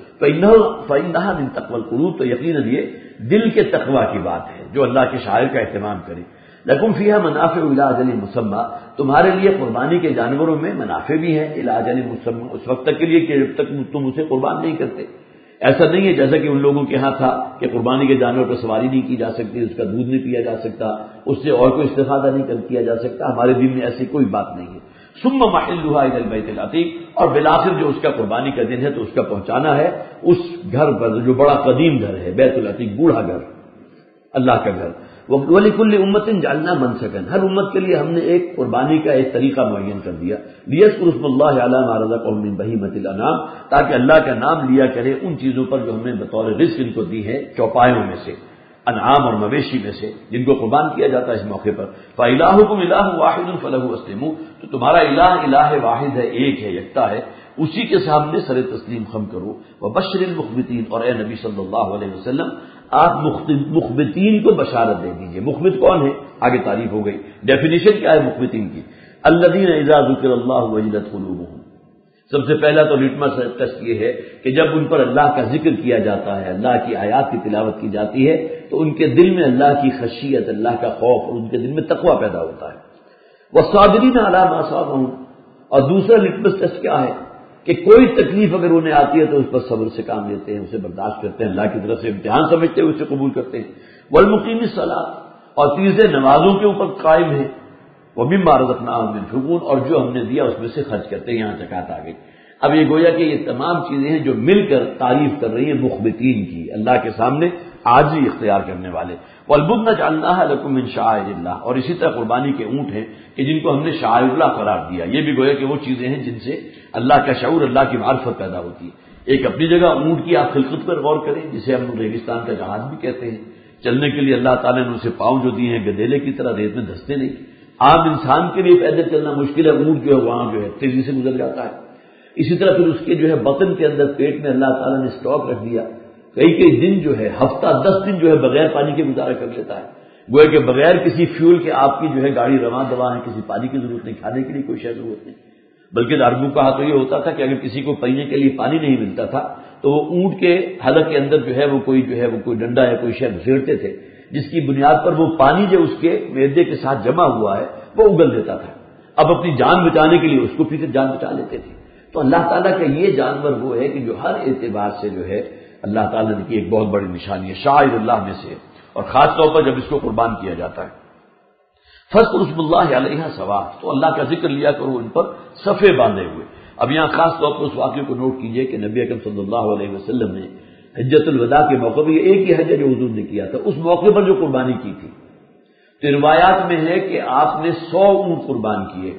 فإنها من تقوى القلوب، تو یقیناً یہ دل کے تقوی کی بات ہے جو اللہ کے شاعر کا اہتمام کرے۔ لکم فیہا منافع الی اجل مسمی، تمہارے لیے قربانی کے جانوروں میں منافع بھی ہیں، الی اجل مسمی، اس وقت تک کے لیے کہ جب تک تم اسے قربان نہیں کرتے۔ ایسا نہیں ہے جیسا کہ ان لوگوں کے ہاں تھا کہ قربانی کے جانور پر سواری نہیں کی جا سکتی، اس کا دودھ نہیں پیا جا سکتا، اس سے اور کوئی استفادہ نہیں کیا جا سکتا. ہمارے دین میں ایسی کوئی بات نہیں ہے. ثم محلها الى البیت العتیق، اور بالآخر جو اس کا قربانی کا دن ہے تو اس کا پہنچانا ہے اس گھر پر جو بڑا قدیم گھر ہے، بیت العتیق، بوڑھا گھر، اللہ کا گھر. وَلِكُلِّ أُمَّةٍ جَعَلْنَا مَنْسَكًا، ہر امت کے لیے ہم نے ایک قربانی کا ایک طریقہ معین کر دیا. لِيَذْكُرُوا اسْمَ اللَّهِ عَلَىٰ مَا رَزَقَهُم مِّن بَهِيمَةِ الْأَنْعَامِ، تاکہ اللہ کا نام لیا کرے ان چیزوں پر جو ہم نے بطور رزق ان کو دی ہے چوپایوں میں سے، انعام اور مویشی میں سے، جن کو قربان کیا جاتا ہے اس موقع پر. فَإِلَٰهُكُمْ إِلَٰهٌ وَاحِدٌ فَلَهُ أَسْلِمُوا، تو تمہارا الہ الہ واحد ہے، ایک ہے، یکتا ہے، اسی کے سامنے سر تسلیم خم کرو. وَبَشِّرِ الْمُخْبِتِينَ، اور اے نبی صلی اللہ علیہ وسلم آپ مخبتین کو بشارت دے دیجئے. مخبت کون ہے؟ آگے تعریف ہو گئی. ڈیفینیشن کیا ہے مخبتین کی؟ الذین اذا ذکر اللہ وجلت قلوبہم. سب سے پہلا تو لٹمس ٹیسٹ یہ ہے کہ جب ان پر اللہ کا ذکر کیا جاتا ہے، اللہ کی آیات کی تلاوت کی جاتی ہے، تو ان کے دل میں اللہ کی خشیت، اللہ کا خوف، اور ان کے دل میں تقوی پیدا ہوتا ہے. والصابرین علی ما اصابہم، اور دوسرا لٹمس ٹیسٹ کیا ہے کہ کوئی تکلیف اگر انہیں آتی ہے تو اس پر صبر سے کام لیتے ہیں، اسے برداشت کرتے ہیں، اللہ کی طرف سے امتحان سمجھتے ہیں، اسے قبول کرتے ہیں. والمقیم الصلاۃ، اور تیسرے نمازوں کے اوپر قائم ہیں. ومما رزقناہم ينفقون، اور جو ہم نے دیا اس میں سے خرچ کرتے ہیں. یہاں زکات آ گئی. اب یہ گویا کہ یہ تمام چیزیں ہیں جو مل کر تعریف کر رہی ہیں مخبتین کی، اللہ کے سامنے عاجزی اختیار کرنے والے. والبدن جعلناها لكم من شعائر اللہ، اور اسی طرح قربانی کے اونٹ ہیں کہ جن کو ہم نے شعائر اللہ قرار دیا. یہ بھی گویا کہ وہ چیزیں ہیں جن سے اللہ کا شعور، اللہ کی معرفت پیدا ہوتی ہے. ایک اپنی جگہ اونٹ کی آپ خلقت پر غور کریں، جسے ہم ریگستان کا جہاز بھی کہتے ہیں. چلنے کے لیے اللہ تعالیٰ نے اسے پاؤں جو دیے ہیں گدیلے کی طرح، ریت میں دھستے نہیں. عام انسان کے لیے پیدل چلنا مشکل ہے، اونٹ جو ہے وہاں جو ہے تیزی سے گزر جاتا ہے. اسی طرح پھر اس کے جو ہے بطن کے اندر، پیٹ میں اللہ تعالیٰ نے اسٹاک رکھ دیا. کئی کئی دن جو ہے، ہفتہ دس دن جو ہے بغیر پانی کے گزارا کر لیتا ہے. گویا کہ بغیر کسی فیول کے آپ کی جو ہے گاڑی رواں دواں ہے، کسی پانی کی ضرورت نہیں، کھانے کے لیے کوئی شے ضرورت نہیں. بلکہ عربوں کا تو یہ ہوتا تھا کہ اگر کسی کو پینے کے لیے پانی نہیں ملتا تھا تو وہ اونٹ کے حلق کے اندر جو ہے وہ کوئی جو ہے وہ کوئی ڈنڈا یا کوئی شے گھسیٹتے تھے، جس کی بنیاد پر وہ پانی جو اس کے معدے کے ساتھ جمع ہوا ہے وہ اگل دیتا تھا. اب اپنی جان بچانے کے لیے اس کو پی کر جان بچا لیتے تھے. تو اللہ تعالیٰ کا یہ جانور وہ ہے کہ جو ہر اعتبار سے جو ہے اللہ تعالیٰ نے کی ایک بہت بڑی نشانی ہے، شاعر اللہ میں سے، اور خاص طور پر جب اس کو قربان کیا جاتا ہے. فَاذْكُرُوا اسْمَ اللَّهِ عَلَيْهَا سَوَاءً، تو اللہ کا ذکر لیا کرو ان پر صفے باندھے ہوئے. اب یہاں خاص طور پر اس واقعے کو نوٹ کیجئے کہ نبی اکرم صلی اللہ علیہ وسلم نے حجۃ الوداع کے موقع پر، یہ ایک ہی حج جو حضور نے کیا تھا، اس موقع پر جو قربانی کی تھی، تو روایات میں ہے کہ آپ نے سو اونٹ قربان کیے،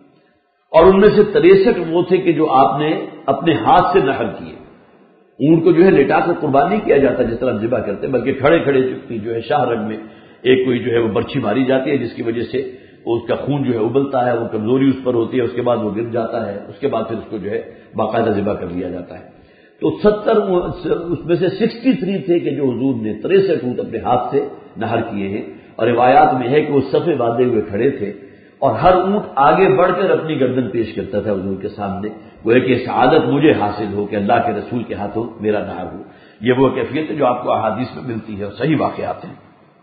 اور ان میں سے تریسٹھ وہ تھے کہ جو آپ نے اپنے ہاتھ سے نحر کیے. اونٹ کو جو ہے لٹا کر قربان نہیں کیا جاتا جس طرح ہم ذبح کرتے ہیں، بلکہ کھڑے کھڑے جو ہے شاہ رگ میں ایک کوئی جو ہے وہ برچھی ماری جاتی ہے، جس کی وجہ سے اس کا خون جو ہے ابلتا ہے، وہ کمزوری اس پر ہوتی ہے، اس کے بعد وہ گر جاتا ہے، اس کے بعد پھر اس کو جو ہے باقاعدہ ذبح کر لیا جاتا ہے. تو ستر اس میں سے سکسٹی تھری تھے کہ جو حضور نے تریسٹھ اونٹ اپنے ہاتھ سے نہر کیے ہیں، اور روایات میں ہے کہ وہ صفے باندھے ہوئے کھڑے تھے، اور ہر اونٹ آگے بڑھ کر اپنی گردن پیش کرتا تھا حضور کے سامنے، وہ ہے کہ سعادت مجھے حاصل ہو کہ اللہ کے رسول کے ہاتھوں میرا نہر ہو. یہ وہ کیفیت ہے جو آپ کو احادیث میں ملتی ہے اور صحیح واقعات ہیں.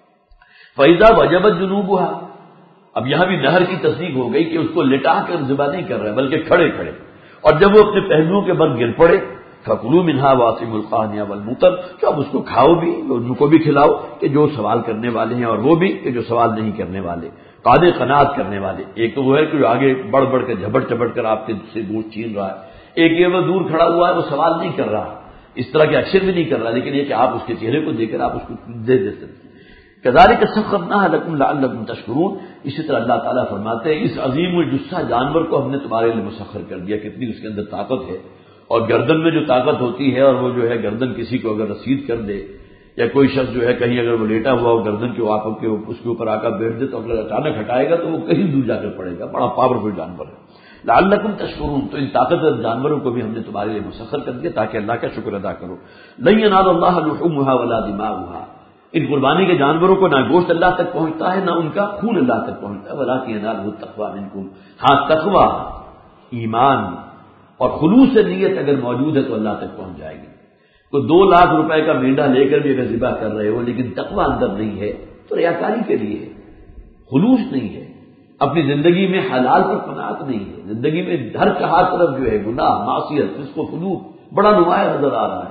فَإِذَا وَجَبَتْ جُنُوبُهَا، اب یہاں بھی نہر کی تصدیق ہو گئی کہ اس کو لٹا کر ذبح نہیں کر رہے بلکہ کھڑے کھڑے، اور جب وہ اپنے پہلوؤں کے بل گر پڑے، فَكُلُوا مِنْهَا وَأَطْعِمُوا الْقَانِعَ وَالْمُعْتَرَّ، تو اب اس کو کھاؤ بھی، ان کو بھی کھلاؤ کہ جو سوال کرنے والے ہیں، اور وہ بھی کہ جو سوال نہیں کرنے والے، قادر قناعت کرنے والے. ایک تو وہ ہے کہ جو آگے بڑھ بڑھ کر جھپٹ چپٹ کر آپ کے سے گوشت چھین رہا ہے، ایک یہ وہ دور کھڑا ہوا ہے، وہ سوال نہیں کر رہا، اس طرح کے ایکشن بھی نہیں کر رہا، لیکن یہ کہ آپ اس کے چہرے کو دیکھ کر آپ اس کو دے دے سکتے. كذلك سخرناها لكم لعلكم تشكرون، اسی طرح اللہ تعالیٰ فرماتے ہیں اس عظیم الجثہ جانور کو ہم نے تمہارے لیے مسخر کر دیا. کتنی اس کے اندر طاقت ہے، اور گردن میں جو طاقت ہوتی ہے، اور وہ جو ہے گردن کسی کو اگر رسید کر دے، یا کوئی شخص جو ہے کہیں اگر وہ لیٹا ہوا ہو گردن کے آپ کے اس کے اوپر آ کر بیٹھ دے تو اگر اچانک ہٹائے گا تو وہ کہیں دور جا کر پڑے گا. بڑا پاورفل جانور ہے. لعلکم تشکرون، تو ان طاقتور جانوروں کو بھی ہم نے تمہارے لیے مسخر کر دیا تاکہ اللہ کا شکر ادا کرو. لن ینال اللہ لحومها ولا دماؤها، ان قربانی کے جانوروں کو نہ گوشت اللہ تک پہنچتا ہے نہ ان کا خون اللہ تک پہنچتا ہے. ولکن ینالہ التقوی منکم، ہاں تقوی، ایمان اور خلوص نیت اگر موجود ہے تو اللہ تک پہنچ جائے گی. تو دو لاکھ روپے کا مینڈا لے کر بھی اگر ذبح کر رہے ہو لیکن تقوی اندر نہیں ہے تو ریاکاری کے لیے ہے، خلوص نہیں ہے، اپنی زندگی میں حلال پر قناعت نہیں ہے، زندگی میں ہر چہار طرف جو ہے گناہ، معصیت، فسق و فجور بڑا نمایاں نظر آ رہا ہے.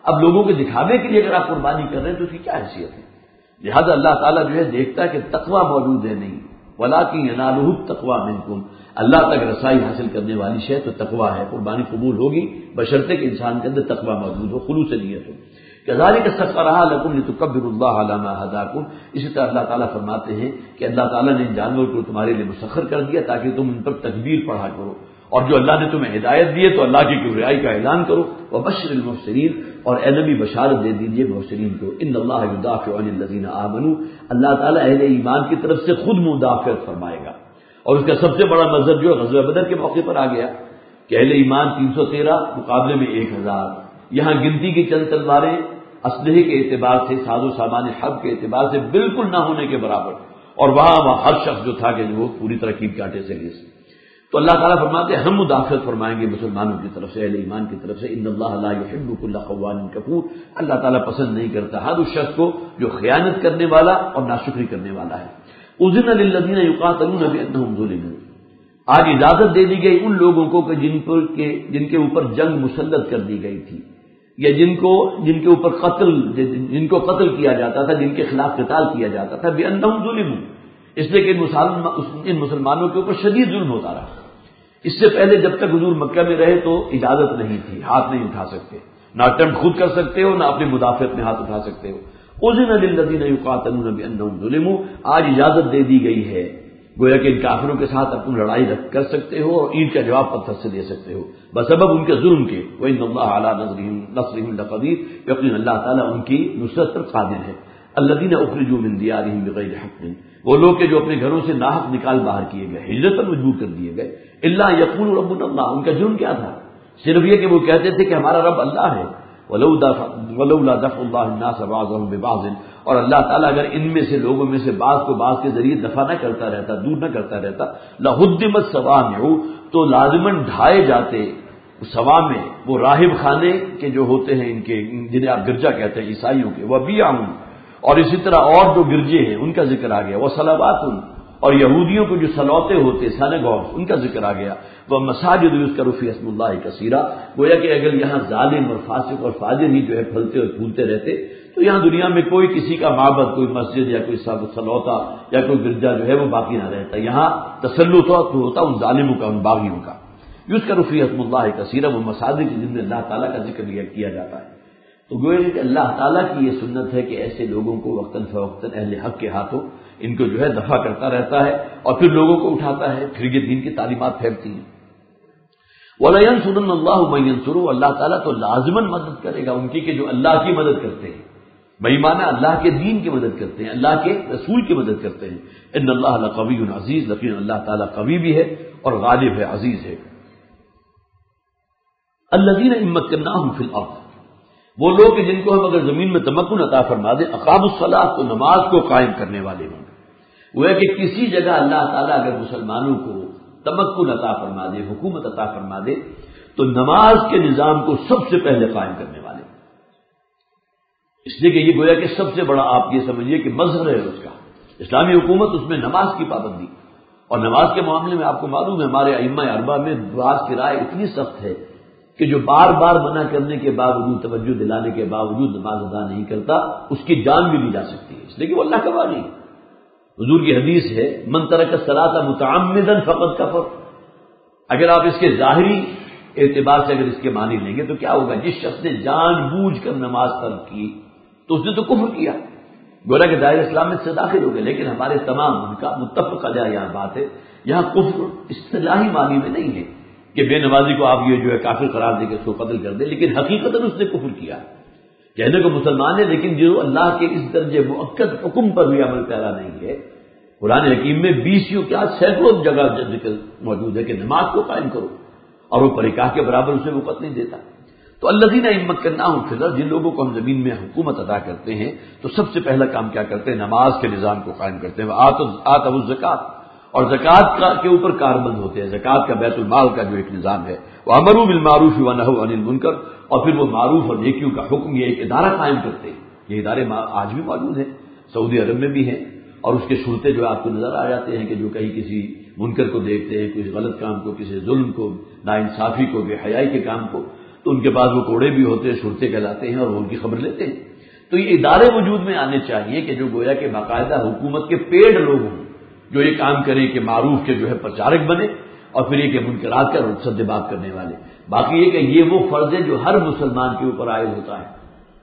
اب لوگوں کے دکھاوے کے لیے اگر آپ قربانی کر رہے ہیں تو اس کی کیا حیثیت ہے؟ لہذا اللہ تعالیٰ جو ہے دیکھتا ہے کہ تقویٰ موجود ہے نہیں، وَلَٰكِن يَنَالُهُ التَّقْوَىٰ مِنكُمْ، اللہ تک رسائی حاصل کرنے والی شے تو تقویٰ ہے، قربانی قبول ہوگی بشرطے کہ انسان کے اندر تقویٰ موجود ہو، خلوص نیت ہو۔ كَذَٰلِكَ سَخَّرَهَا لَكُمْ لِتُكَبِّرُوا اللَّهَ عَلَىٰ مَا هَدَاكُمْ، اسی طرح اللہ تعالیٰ فرماتے ہیں کہ اللہ تعالیٰ نے ان جانوروں کو تمہارے لیے مسخر کر دیا تاکہ تم ان پر تکبیر پڑھا کرو، اور جو اللہ نے تمہیں ہدایت دی ہے تو اللہ کی کبریائی کا اعلان کرو۔ وَبَشِّرِ الْمُحْسِنِينَ، اور اے نبی بشارت دے دیجیے محسنین کو، ان اللہ یدافع عن الذین آمنوا، اللہ تعالیٰ اہل ایمان کی طرف سے خود مدافعت فرمائے گا۔ اور اس کا سب سے بڑا مظہر جو غزوہ بدر کے موقع پر آ گیا کہ اہل ایمان تین سو تیرہ مقابلے میں ایک ہزار، یہاں گنتی کی چند تلواریں اسلحے کے اعتبار سے، ساز و سامان حرب کے اعتبار سے بالکل نہ ہونے کے برابر، اور وہاں وہاں ہر شخص جو تھا کہ وہ پوری طرح کیٹ کاٹے سے لیس۔ تو اللہ تعالیٰ فرماتے ہیں ہم مدافعت فرمائیں گے مسلمانوں کی طرف سے، اہل ایمان کی طرف سے۔ ان اللہ لا یحب کل خوان کفور، اللہ تعالیٰ پسند نہیں کرتا ہر اس شخص کو جو خیانت کرنے والا اور ناشکری کرنے والا ہے۔ اذن للذین یقاتلون بانہم ظلموا، آج اجازت دے دی گئی ان لوگوں کو کہ جن پر کے جن کے اوپر جنگ مسلط کر دی گئی تھی، یا جن کو جن کے اوپر قتل جن کو قتل کیا جاتا تھا، جن کے خلاف قتال کیا جاتا تھا، بانہم ظلموا، اس لیے کہ ان مسلمانوں کے اوپر شدید ظلم ہوتا رہا۔ اس سے پہلے جب تک حضور مکہ میں رہے تو اجازت نہیں تھی، ہاتھ نہیں اٹھا سکتے، نہ اٹمپٹ خود کر سکتے ہو، نہ اپنی مدافعت میں ہاتھ اٹھا سکتے ہو۔ اذن للذین یقاتلون بانہم ظلموا، آج اجازت دے دی گئی ہے، گویا کہ ان کافروں کے ساتھ اپنی لڑائی کر سکتے ہو اور اینٹ کا جواب پتھر سے دے سکتے ہو بسبب ان کے ظلم کے۔ وان اللہ علی نصرہم نصرہم لقدیر، یقین اللہ تعالیٰ ان کی نصرت پر قادر ہے۔ الذین اخرجوا من دیارہم بغیر حق، وہ لوگ کہ جو اپنے گھروں سے ناحق نکال باہر کیے گئے، ہجرت پر مجبور کر دیے گئے۔ الا یقولوا ربنا اللہ، ان کا جرم کیا تھا؟ صرف یہ کہ وہ کہتے تھے کہ ہمارا رب اللہ ہے۔ ولولا دفع اللہ الناس بعضهم ببعض، اور اللہ تعالیٰ اگر ان میں سے لوگوں میں سے بعض کو بعض کے ذریعے دفع نہ کرتا رہتا، دور نہ کرتا رہتا، لہدمت صوامع، تو لازماً ڈھائے جاتے صوامع، وہ راہب خانے کے جو ہوتے ہیں ان کے، جنہیں آپ گرجا کہتے ہیں عیسائیوں کے، وبیع، اور اسی طرح اور جو گرجے ہیں ان کا ذکر آ گیا، وہ صلوات، اور یہودیوں کو جو سلوتے ہوتے سینگوگز ان کا ذکر آ گیا، وہ مساجد یذکر فی اسم اللہ کثیرا، گویا کہ اگر یہاں ظالم اور فاسق اور فاجر ہی جو ہے پھلتے اور پھولتے رہتے تو یہاں دنیا میں کوئی کسی کا معبد، کوئی مسجد یا کوئی سلوتا یا کوئی گرجا جو ہے وہ باقی نہ رہتا، یہاں تسلط ہوتا ان ظالموں کا، ان باغیوں کا۔ یذکر فی اسم اللہ کثیرا، وہ مساجد جن میں اللہ تعالیٰ کا ذکر کیا جاتا ہے۔ تو گویا کہ اللہ تعالیٰ کی یہ سنت ہے کہ ایسے لوگوں کو وقتاً فوقتاً اہل حق کے ہاتھوں ان کو جو ہے دفع کرتا رہتا ہے اور پھر لوگوں کو اٹھاتا ہے، پھر یہ دین کی تعلیمات پھیلتی ہیں۔ وَلَيَنْصُرَنَّ اللَّهُ مَن يَنْصُرُهُ، اللہ تعالیٰ تو لازماً مدد کرے گا ان کی کہ جو اللہ کی مدد کرتے ہیں، بےایمانہ اللہ کے دین کی مدد کرتے ہیں، اللہ کے رسول کی مدد کرتے ہیں۔ ان اللہ لقوی عزیز، لیکن اللہ تعالیٰ قوی بھی ہے اور غالب ہے، عزیز ہے۔ الذین ان مکناہم فی الارض، وہ لوگ کہ جن کو ہم اگر زمین میں تمکن عطا فرما دیں، اقاموا الصلاۃ، تو نماز کو قائم کرنے والے ہوں گے۔ وہ ہے کہ کسی جگہ اللہ تعالیٰ اگر مسلمانوں کو تمکن عطا فرما دے، حکومت عطا فرما دے، تو نماز کے نظام کو سب سے پہلے قائم کرنے والے، اس لیے کہ یہ گویا کہ سب سے بڑا آپ یہ سمجھیے کہ مظہر ہے اس کا، اسلامی حکومت، اس میں نماز کی پابندی۔ اور نماز کے معاملے میں آپ کو معلوم ہے ہمارے ائمہ اربعہ میں بعض کی رائے اتنی سخت ہے کہ جو بار بار منع کرنے کے باوجود، توجہ دلانے کے باوجود نماز ادا نہیں کرتا، اس کی جان بھی لی جا سکتی ہے، اس لیے کہ وہ اللہ کا باغی ہے۔ حضور کی حدیث ہے من ترک الصلاۃ متعمدا فقد کفر، اگر آپ اس کے ظاہری اعتبار سے اگر اس کے معنی لیں گے تو کیا ہوگا؟ جس شخص نے جان بوجھ کر نماز ترک کی تو اس نے تو کفر کیا، گویا کہ دائرہ اسلام میں سے داخل ہو گئے۔ لیکن ہمارے تمام ان کا متفق علیہ یہاں بات ہے، یہاں کفر اصطلاحی معنی میں نہیں ہے کہ بے نمازی کو آپ یہ جو ہے کافر قرار دے کے اس کو قتل کر دیں، لیکن حقیقتاً اس نے کفر کیا، کہنے کو مسلمان ہے لیکن جو اللہ کے اس درجے مؤکد حکم پر بھی عمل پیرا نہیں ہے۔ قرآن حکیم میں بیسیوں کیا سینکڑوں جگہ ذکر موجود ہے کہ نماز کو قائم کرو، اور وہ پرکاہ کے برابر اسے وقت نہیں دیتا۔ تو الذین ان مکناہم فی الارض، جن لوگوں کو ہم زمین میں حکومت عطا کرتے ہیں تو سب سے پہلا کام کیا کرتے ہیں؟ نماز کے نظام کو قائم کرتے ہیں۔ آتوا الزکوٰۃ، اور زکوٰۃ کے اوپر کاربند ہوتے ہیں، زکوٰۃ کا بیت المال کا جو ایک نظام ہے۔ وَأَمَرُوا بِالْمَعْرُوفِ وَنَهَوْا عَنِ الْمُنکَرِ، اور پھر وہ معروف اور نیکیوں کا حکم، یہ ایک ادارہ قائم کرتے ہیں۔ یہ ادارے آج بھی موجود ہیں، سعودی عرب میں بھی ہیں، اور اس کے شرطے جو آپ کو نظر آ جاتے ہیں کہ جو کہیں کسی منکر کو دیکھتے ہیں، کسی غلط کام کو، کسی ظلم کو، ناانصافی کو، بے حیائی کے کام کو، تو تو ان کے پاس وہ کوڑے بھی ہوتے ہیں، شرطے کہلاتے ہیں، اور وہ ان کی خبر لیتے ہیں۔ تو یہ ادارے وجود میں آنے چاہیے کہ جو گویا کہ باقاعدہ حکومت کے پیڈ لوگ ہوں، جو یہ کام کریں کہ معروف کے جو ہے پرچارک بنے، اور پھر یہ کہ منکرات کا سد باب کرنے والے۔ باقی یہ کہ یہ وہ فرض ہے جو ہر مسلمان کے اوپر عائد ہوتا ہے،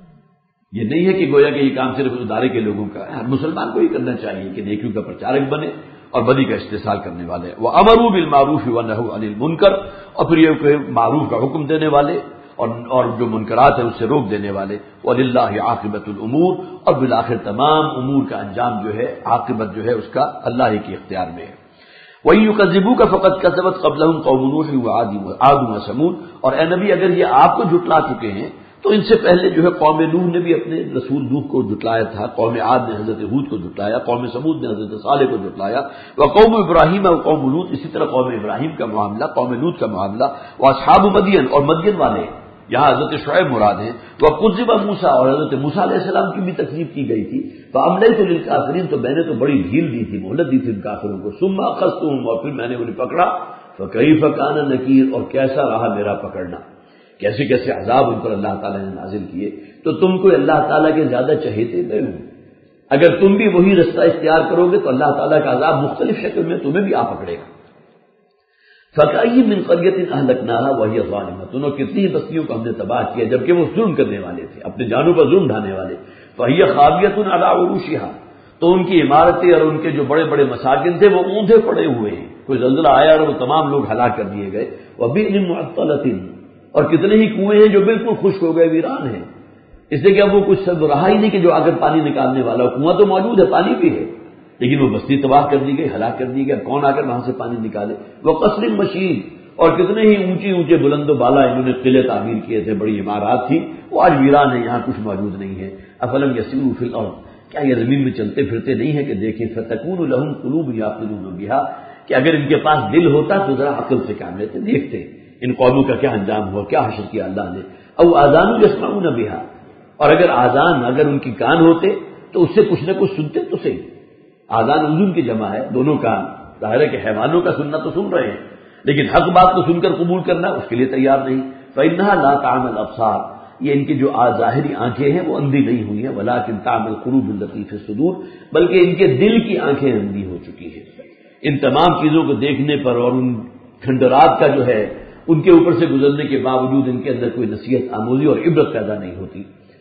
یہ نہیں ہے کہ گویا کہ یہ کام صرف ادارے کے لوگوں کا ہے، ہر مسلمان کو یہ کرنا چاہیے کہ نیکیوں کا پرچارک بنے اور بدی کا استحصال کرنے والے۔ وَأَمَرُوا بِالْمَعْرُوفِ وَنَهَوْا عَنِ الْمُنكَرِ، اور پھر یہ کہ معروف کا حکم دینے والے اور اور جو منکرات ہے اس سے روک دینے والے۔ وَلِلَّهِ عَاقِبَةُ الْأُمُورِ، اور بالآخر تمام امور کا انجام جو ہے، عاقبت جو ہے اس کا اللہ ہی کے اختیار میں ہے۔ وَإِن يُكَذِّبُوكَ فَقَدْ كَذَّبَتْ قَبْلَهُمْ قَوْمُ نُوحٍ وَعَادٌ وَثَمُودَ، اور اے نبی اگر یہ آپ کو جھٹلا چکے ہیں تو ان سے پہلے جو ہے قوم نوح نے بھی اپنے رسول نوح کو جھٹلایا تھا، قوم عاد نے حضرت ہود کو جھٹلایا، قوم سمود نے حضرت صالح کو جھٹلایا، وقوم ابراہیم اور قوم لوط، اسی طرح قوم ابراہیم کا معاملہ، قوم لوط کا معاملہ، واصحاب مدین، اور مدین والے یہاں حضرت شعیب مراد ہیں، وَكُذِّبَ موسیٰ، اور حضرت موسیٰ علیہ السلام کی بھی تکذیب کی گئی تھی، فَأَمْلَيْتُ لِلْكَافِرِينَ، تو میں نے تو بڑی ڈھیل دی تھی، مہلت دی تھی ان کافروں کو، ثُمَّ أَخَذْتُهُمْ، اور پھر میں نے انہیں پکڑا، فَكَيْفَ كَانَ نَكِيرٌ، اور کیسا رہا میرا پکڑنا، کیسے کیسے عذاب ان پر اللہ تعالیٰ نے نازل کیے۔ تو تم کوئی اللہ تعالیٰ کے زیادہ چہیتے نہیں ہو، اگر تم بھی وہی رستہ اختیار کرو گے تو اللہ تعالیٰ کا عذاب مختلف شکل میں تمہیں بھی آ پکڑے گا۔ فَكَأَيٍّ مِّن قَرْيَةٍ أَهْلَكْنَاهَا وَهِيَ ظَالِمَةٌ، اور کتنی ہی بستیوں کو ہم نے تباہ کیا جبکہ وہ ظلم کرنے والے تھے، اپنے جانوں پر ظلم ڈھانے والے۔ فَهِيَ خَاوِيَةٌ عَلَىٰ عُرُوشِهَا، تو ان کی عمارتیں اور ان کے جو بڑے بڑے مساکن تھے وہ اوندھے پڑے ہوئے ہیں، کوئی زلزلہ آیا اور وہ تمام لوگ ہلاک کر دیے گئے۔ وَبِئْرٍ مُعَطَّلَةٍ، اور کتنے ہی کنویں ہیں جو بالکل خشک ہو گئے، ویران ہیں، اس لیے کہ اب وہ کچھ سب رہا ہی نہیں کہ جو آ کر پانی نکالنے والا، کنواں تو موجود ہے، پانی بھی ہے، لیکن وہ بستی تباہ کر دی گئی، ہلاک کر دی گئی، کون آ کر وہاں سے پانی نکالے۔ وہ قصر مشید، اور کتنے ہی اونچی اونچے بلند و بالا انہوں نے قلعے تعمیر کیے تھے، بڑی عمارات تھی، وہ آج ویران ہے، یہاں کچھ موجود نہیں ہے۔ افلم یسیروا فی الارض، کیا یہ زمین میں چلتے پھرتے نہیں ہے کہ دیکھیں، فتکون لہم قلوب یعقلون بہا، کہ اگر ان کے پاس دل ہوتا تو ذرا عقل سے کام لیتے، دیکھتے ان قوموں کا کیا انجام ہوا، کیا حشر کیا اللہ نے۔ او آذان یسمعون بہا، اور اگر آذان، اگر ان کی کان ہوتے تو اس سے کچھ نہ کچھ سنتے تو صحیح۔ آذان اذن کی جمع ہے، دونوں کان، ظاہر ہے کہ حیوانوں کا سننا تو سن رہے ہیں، لیکن حق بات کو سن کر قبول کرنا اس کے لیے تیار نہیں۔ فإنها لا تعمى الأبصار، یہ ان کی جو ظاہری آنکھیں ہیں وہ اندھی نہیں ہوئی ہیں، ولكن تعمى القلوب التي في الصدور، بلکہ ان کے دل کی آنکھیں اندھی ہو چکی ہیں۔ ان تمام چیزوں کو دیکھنے پر اور ان کھنڈرات کا جو ہے ان کے اوپر سے گزرنے کے باوجود ان کے اندر کوئی نصیحت آموزی اور عبرت پیدا نہیں ہوتی۔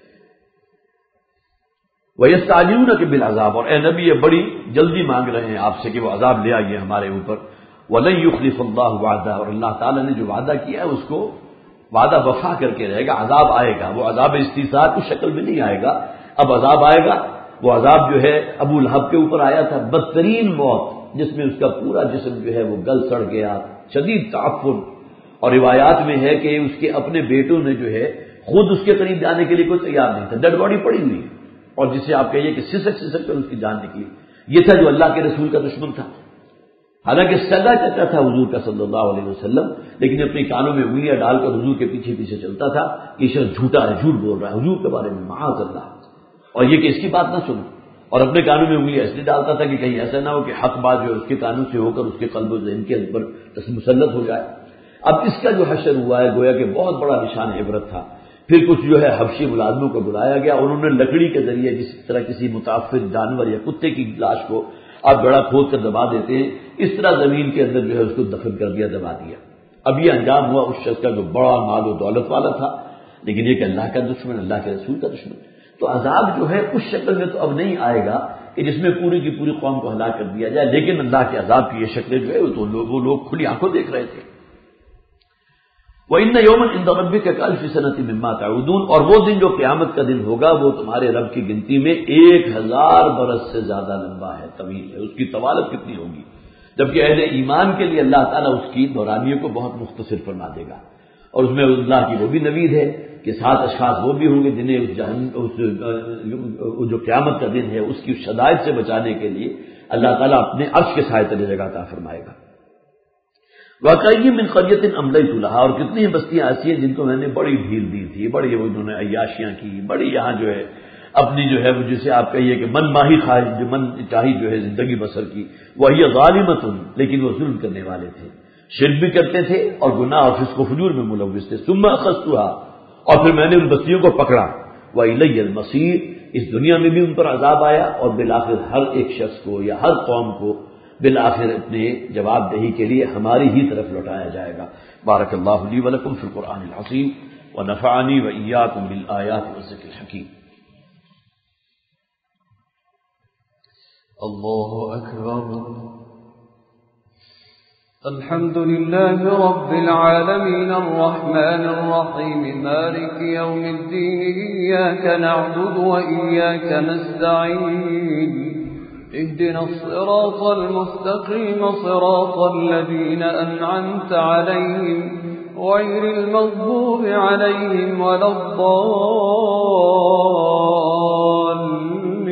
وَيَسْتَعْجِلُونَكَ بِالْعَذَابِ، اور اے نبی یہ بڑی جلدی مانگ رہے ہیں آپ سے کہ وہ عذاب لے آئیے ہمارے اوپر۔ وَلَن يُخْلِفَ اللَّهُ وَعْدَهُ، اور اللہ تعالیٰ نے جو وعدہ کیا ہے اس کو وعدہ وفا کر کے رہے گا۔ عذاب آئے گا، وہ عذاب استیصال کی شکل میں نہیں آئے گا، اب عذاب آئے گا۔ وہ عذاب جو ہے ابو لہب کے اوپر آیا تھا، بدترین موت، جس میں اس کا پورا جسم جو ہے وہ گل سڑ گیا، شدید تعفن، اور روایات میں ہے کہ اس کے اپنے بیٹوں نے جو ہے خود اس کے قریب جانے کے لیے کوئی تیار نہیں تھا، ڈیڈ باڈی پڑی ہوئی، اور جسے آپ کہیے کہ سسک سسک کر اس کی جان نکلی۔ یہ تھا جو اللہ کے رسول کا دشمن تھا، حالانکہ سگا چچا تھا حضور کا صلی اللہ علیہ وسلم، لیکن اپنے کانوں میں انگلیاں ڈال کر حضور کے پیچھے پیچھے چلتا تھا کہ شخص جھوٹا ہے، جھوٹ بول رہا ہے حضور کے بارے میں، معاذ اللہ، اور یہ کہ اس کی بات نہ سنو، اور اپنے کانوں میں انگلیاں اس لیے ڈالتا تھا کہ کہیں ایسا نہ ہو کہ حق بات جو ہے اس کے کانوں سے ہو کر اس کے قلب و ذہن کے اندر مسلط ہو جائے۔ اب اس کا جو حشر ہوا ہے گویا کہ بہت بڑا نشان عبرت تھا۔ پھر کچھ جو ہے حبشی ملازموں کو بلایا گیا، اور انہوں نے لکڑی کے ذریعے جس طرح کسی متعفن جانور یا کتے کی لاش کو آپ گڑھا کھود کر دبا دیتے ہیں، اس طرح زمین کے اندر جو ہے اس کو دفن کر دیا، دبا دیا۔ اب یہ انجام ہوا اس شخص کا جو بڑا مال و دولت والا تھا، لیکن یہ کہ اللہ کا دشمن، اللہ کے رسول کا دشمن۔ تو عذاب جو ہے اس شکل میں تو اب نہیں آئے گا کہ جس میں پوری کی پوری قوم کو ہلاک کر دیا جائے، لیکن اللہ کے عذاب کی یہ شکلیں جو ہے وہ تو وہ لوگ کھلی آنکھوں دیکھ رہے تھے۔ وَإِنَّ يَوْمًا عِندَ رَبِّكَ كَأَلْفِ سَنَةٍ مِّمَّا تَعُدُّونَ، اور وہ دن جو قیامت کا دن ہوگا وہ تمہارے رب کی گنتی میں ایک ہزار برس سے زیادہ لمبا ہے، طویل ہے، اس کی طوالت کتنی ہوگی، جبکہ اہل ایمان کے لیے اللہ تعالیٰ اس کی دورانیوں کو بہت مختصر فرما دے گا۔ اور اس میں اللہ کی وہ بھی نوید ہے کہ سات اشخاص وہ بھی ہوں گے جنہیں اس جہن اس جو قیامت کا دن ہے اس کی شدائد سے بچانے کے لیے اللہ تعالیٰ اپنے عرش کے سائے تلے جگہ عطا فرمائے گا۔ واقعی من قریۃ املیت لہا، اور کتنی بستیاں ایسی ہیں جن کو میں نے بڑی ڈھیل دی تھی، بڑی وہ انہوں نے عیاشیاں کی، بڑی یہاں جو ہے اپنی جو ہے وہ جسے آپ کہیے کہ من ماہی خواہش جو من چاہی جو ہے زندگی بسر کی، وہی ظالمۃ، لیکن وہ ظلم کرنے والے تھے، शिर्क भी करते थे और गुनाह और फिस्क व फुजूर में मुलव्विस थे। सुम्मा अखज़्तुहा, और फिर मैंने उन बस्तियों को पकड़ा। व इलैयल मसीर, इस दुनिया में भी उन पर अजाब आया और बिलाखिर हर एक शख्स को या हर कौम को बिलाखिर अपने जवाबदेही के लिए हमारी ही तरफ लौटाया जाएगा। बारकल्लाहु ली व लकुम फिल कुरआनिल अज़ीम व नफ़अनी व इय्याकुम बिल आयाति व ज़िक्रिल हकीम। अल्लाहु अकबर। अल्हम्दुलिल्लाहि रब्बिल आलमीन अर्रहमानिर रहीम मालिकि यौमिद्दीन इय्याका नअबुदु व इय्याका नस्तईन इहदिनस सिरातल मुस्तक़ीम सिरातल लज़ीना अनअमत अलैहिम गैरिल मग़्दूबि अलैहिम वलद्दाल्लीन।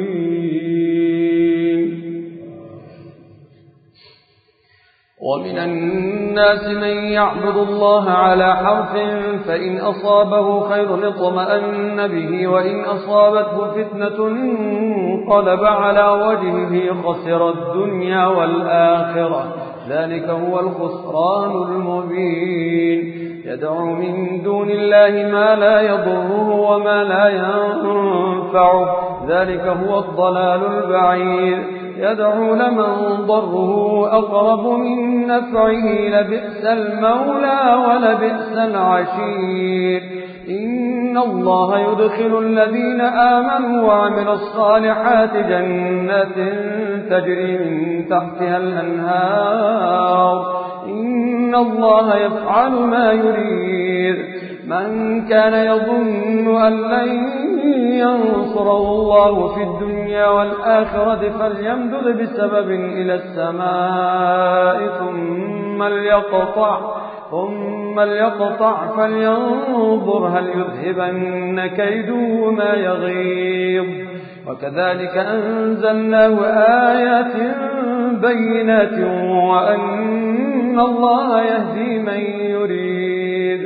ومن الناس من يعبد الله على حرف فإن أصابه خير اطمأن به وإن أصابته فتنة انقلب على وجهه خسر الدنيا والآخرة ذلك هو الخسران المبين. يدعو من دون الله ما لا يضره وما لا ينفعه ذلك هو الضلال البعيد. يدعو لمن ضره أقرب من نفعه لبئس المولى ولبئس العشير. إن الله يدخل الذين آمنوا وعملوا الصالحات جنات تجري من تحتها الأنهار. إن الله يفعل ما يريد. من كان يظن أن لن ينصره الله في الدنيا والآخرة فليمدد بسبب إلى السماء ثم ليقطع ثم ليقطع فلينظر هل يذهبن كيده ما يغيظ. وكذلك أنزلناه آيات بينات وأن الله يهدي من يريد.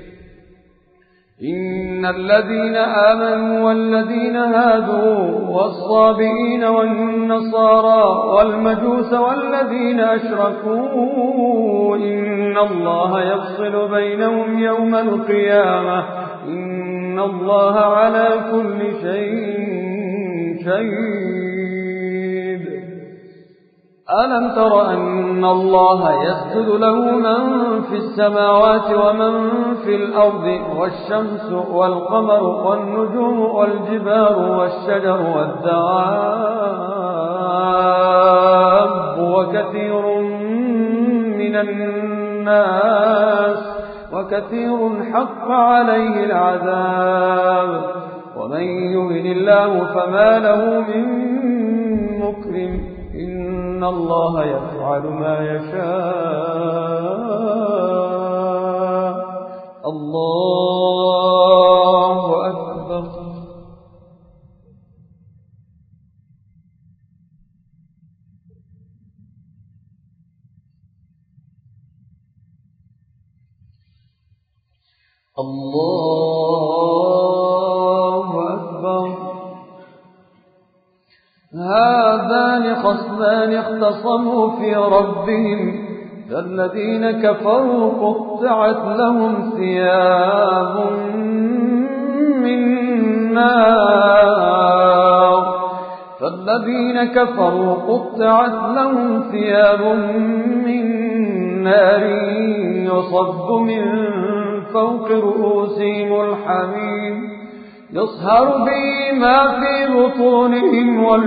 إن الذين آمنوا والذين هادوا والصابئين والنصارى والمجوس والذين أشركوا إن الله يفصل بينهم يوم القيامة. إن الله على كل شيء شهيد. ألم تر أن الله يسجد له من في السماوات ومن في الأرض والشمس والقمر والنجوم والجبال والشجر والدواب وكثير من الناس وكثير حق عليه العذاب. ومن يهن الله فما له من مكرم. إن الله يفعل ما يشاء. الله أكبر. الله أكبر. هذان خصمان اختصموا في ربهم فالذين كفروا قطعت لهم ثياب من نار فالذين كفروا قطعت لهم ثياب من نار يصب من فوق رؤوسهم الحميم يصهر به ما في بطونهم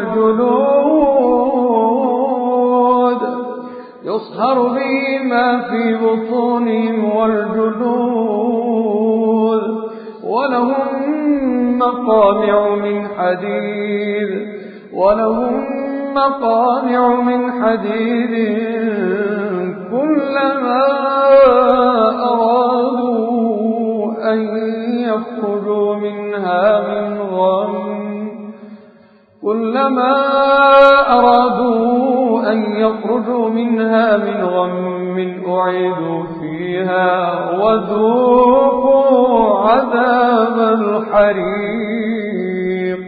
والجلود يصهر به ما في بطونهم والجلود ولهم مقامع من حديد ولهم مقامع من حديد كلما أرادوا أن يخرجوا منها من غم كلما أرادوا أن يخرجوا منها من غم أعيدوا فيها وذوقوا عذاب الحريق.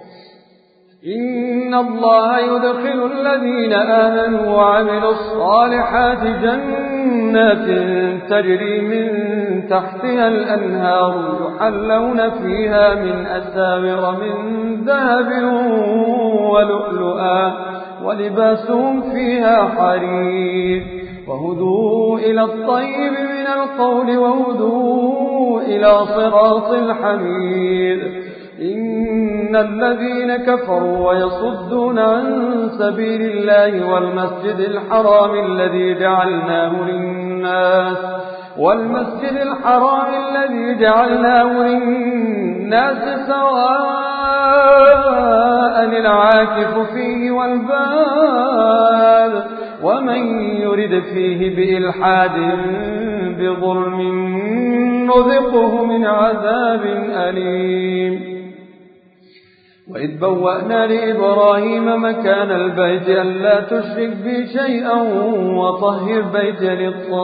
إن الله يدخل الذين آمنوا وعملوا الصالحات جنات جنات تجري من تحتها الأنهار يحلون فيها من أساور من ذهب ولؤلؤا ولباسهم فيها حرير وهدوا إلى الطيب من القول وهدوا إلى صراط الحميد. إن الذين كفروا ويصدون عن سبيل الله والمسجد الحرام الذي جعلناه للناس والمسجد الحرام الذي جعلناه للناس سواء العاكف فيه والباد ومن يرد فيه بإلحاد بظلم نذقه من عذاب أليم. وإذ بوأنا لإبراهيم مكان البيت ألا تشرك بي شيئا وطهر بيتي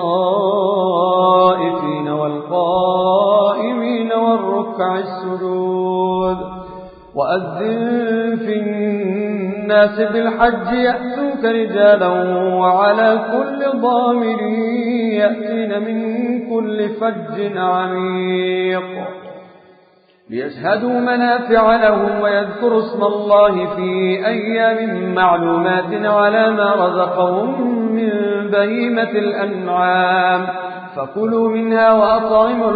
للطائفين والقائمين والركع السجود. وأذن في الناس بالحج يأتوك رجالا وعلى كل ضامر يأتين من كل فج عميق ليشهدوا منافع لهم ويذكروا اسم الله في أيام معلومات على ما رزقهم من بهيمة الأنعام فكلوا منها وأطعموا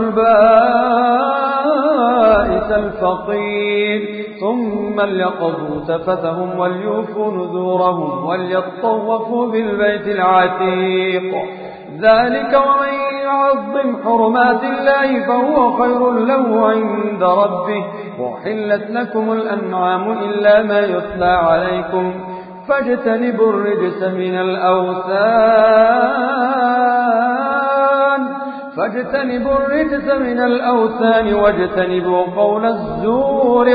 البائس الفقير ثم ليقضوا تفثهم وليوفوا نذورهم وليطوفوا بالبيت العتيق. ذلك ومن يعظم حرمات الله فهو خير له عند ربه. وحلت لكم الأنعام إلا ما يتلى عليكم فاجتنبوا الرجس من الأوثان فاجتنبوا الرجس من الأوثان واجتنبوا قول الزور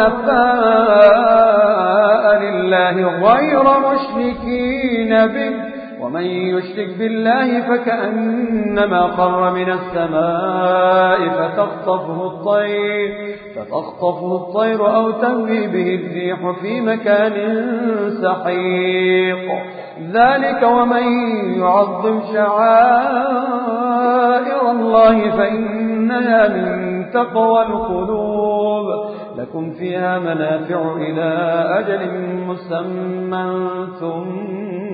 حنفاء لله غير مشركين به. ومن يشرك بالله فكأنما خر من السماء فتخطفه الطير فتخطفه الطير أو تهوي به الريح في مكان سحيق. ذلك ومن يعظم شعائر الله فإنها من تقوى القلوب. لكم فيها منافع إلى أجل مسمى ثم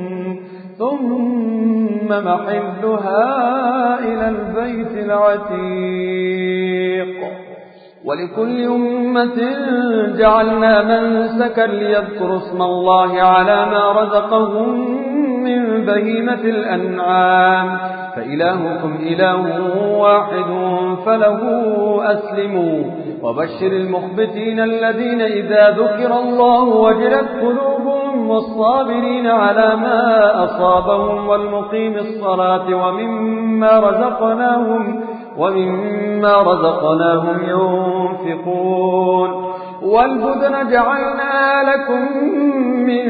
ثم محلها إلى البيت العتيق. ولكل أمة جعلنا منسكا ليذكروا اسم الله على ما رزقهم من بهيمة الأنعام فإلهكم إله واحد فله أسلموا. وبشر المخبتين الذين إذا ذكر الله وجلت قلوبهم والصابرين على ما أصابهم والمقيم الصلاة ومما رزقناهم ومما رزقناهم ينفقون. والبدن جعلنا لكم من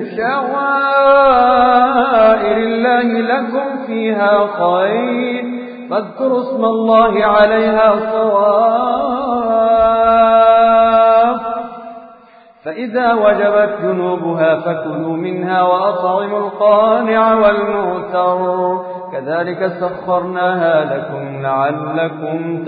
شعائر الله لكم فيها خير فاذكروا اسم الله عليها صواف فإذا وجبت جنوبها فكلوا منها وأطعموا القانع والمعتر كذلك سخرناها لكم لعلكم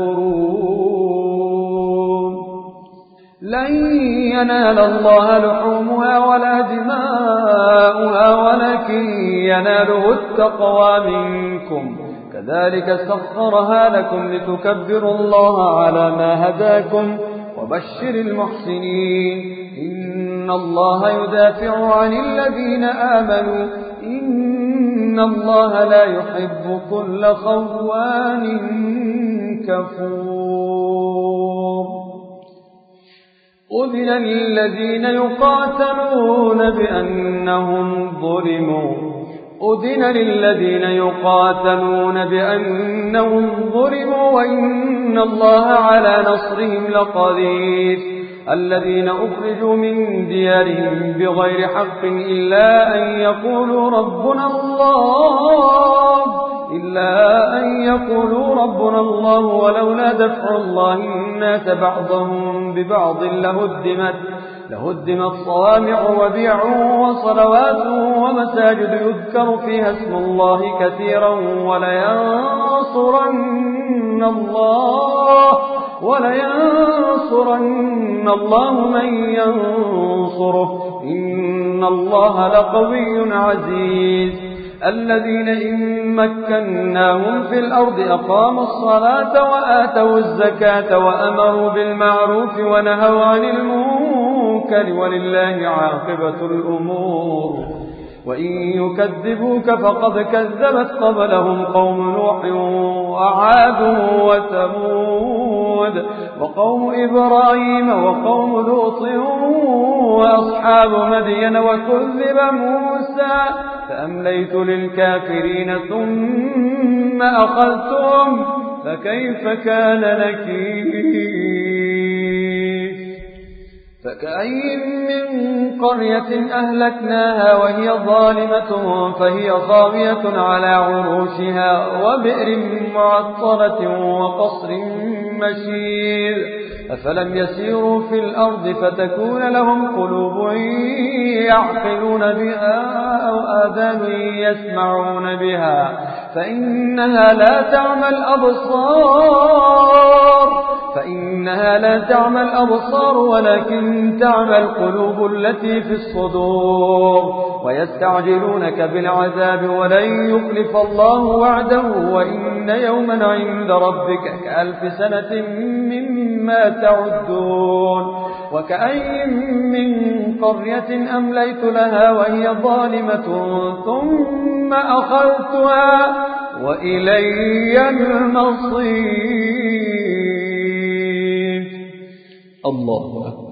تشكرون. لن ينال الله لحومها ولا دماؤها ولكن يناله التقوى منكم كذلك سخرها لكم لتكبروا الله على ما هداكم وبشر المحسنين. إن الله يدافع عن الذين آمنوا إن الله لا يحب كل خوان كفور. أذن للذين يقاتلون بأنهم ظلموا أذن للذين يقاتلون بأنهم ظلموا وإن الله على نصرهم لقدير. الذين أخرجوا من ديارهم بغير حق إلا أن يقولوا ربنا الله إلا أن يقولوا ربنا الله ولولا دفع الله الناس بعضهم ببعض لهدمت لهدمت صوامع وبيع وصلوات ومساجد يذكر فيها اسم الله كثيرا ولينصرن الله ولينصرن الله من ينصره إن الله لقوي عزيز الذين إن مكناهم في الأرض أقاموا الصلاة وآتوا الزكاة وأمروا بالمعروف ونهوا عن المنكر ولله عاقبة الأمور وإن يكذبوك فقد كذبت قبلهم قوم نوح وعاد وثمود وقوم إبراهيم وقوم لوط وأصحاب مدين وكذب موسى فأمليت للكافرين ثم أخذتهم فكيف كان نكير فكأي من قرية أهلكناها وهي ظالمة فهي خاوية على عروشها وبئر معطلة وقصر مشيد أفلم يسيروا في الأرض فتكون لهم قلوب يعقلون بها أو آذان يسمعون بها فإنها لا تعمى الأبصار فإنها لا تعمى الأبصار ولكن تعمى القلوب التي في الصدور ويستعجلونك بالعذاب ولن يخلف الله وعده وإن يوما عند ربك كألف سنة مما تعدون وكأي من قرية أمليت لها وهي ظالمة ثم أخذتها وإلي المصير. الله أكبر.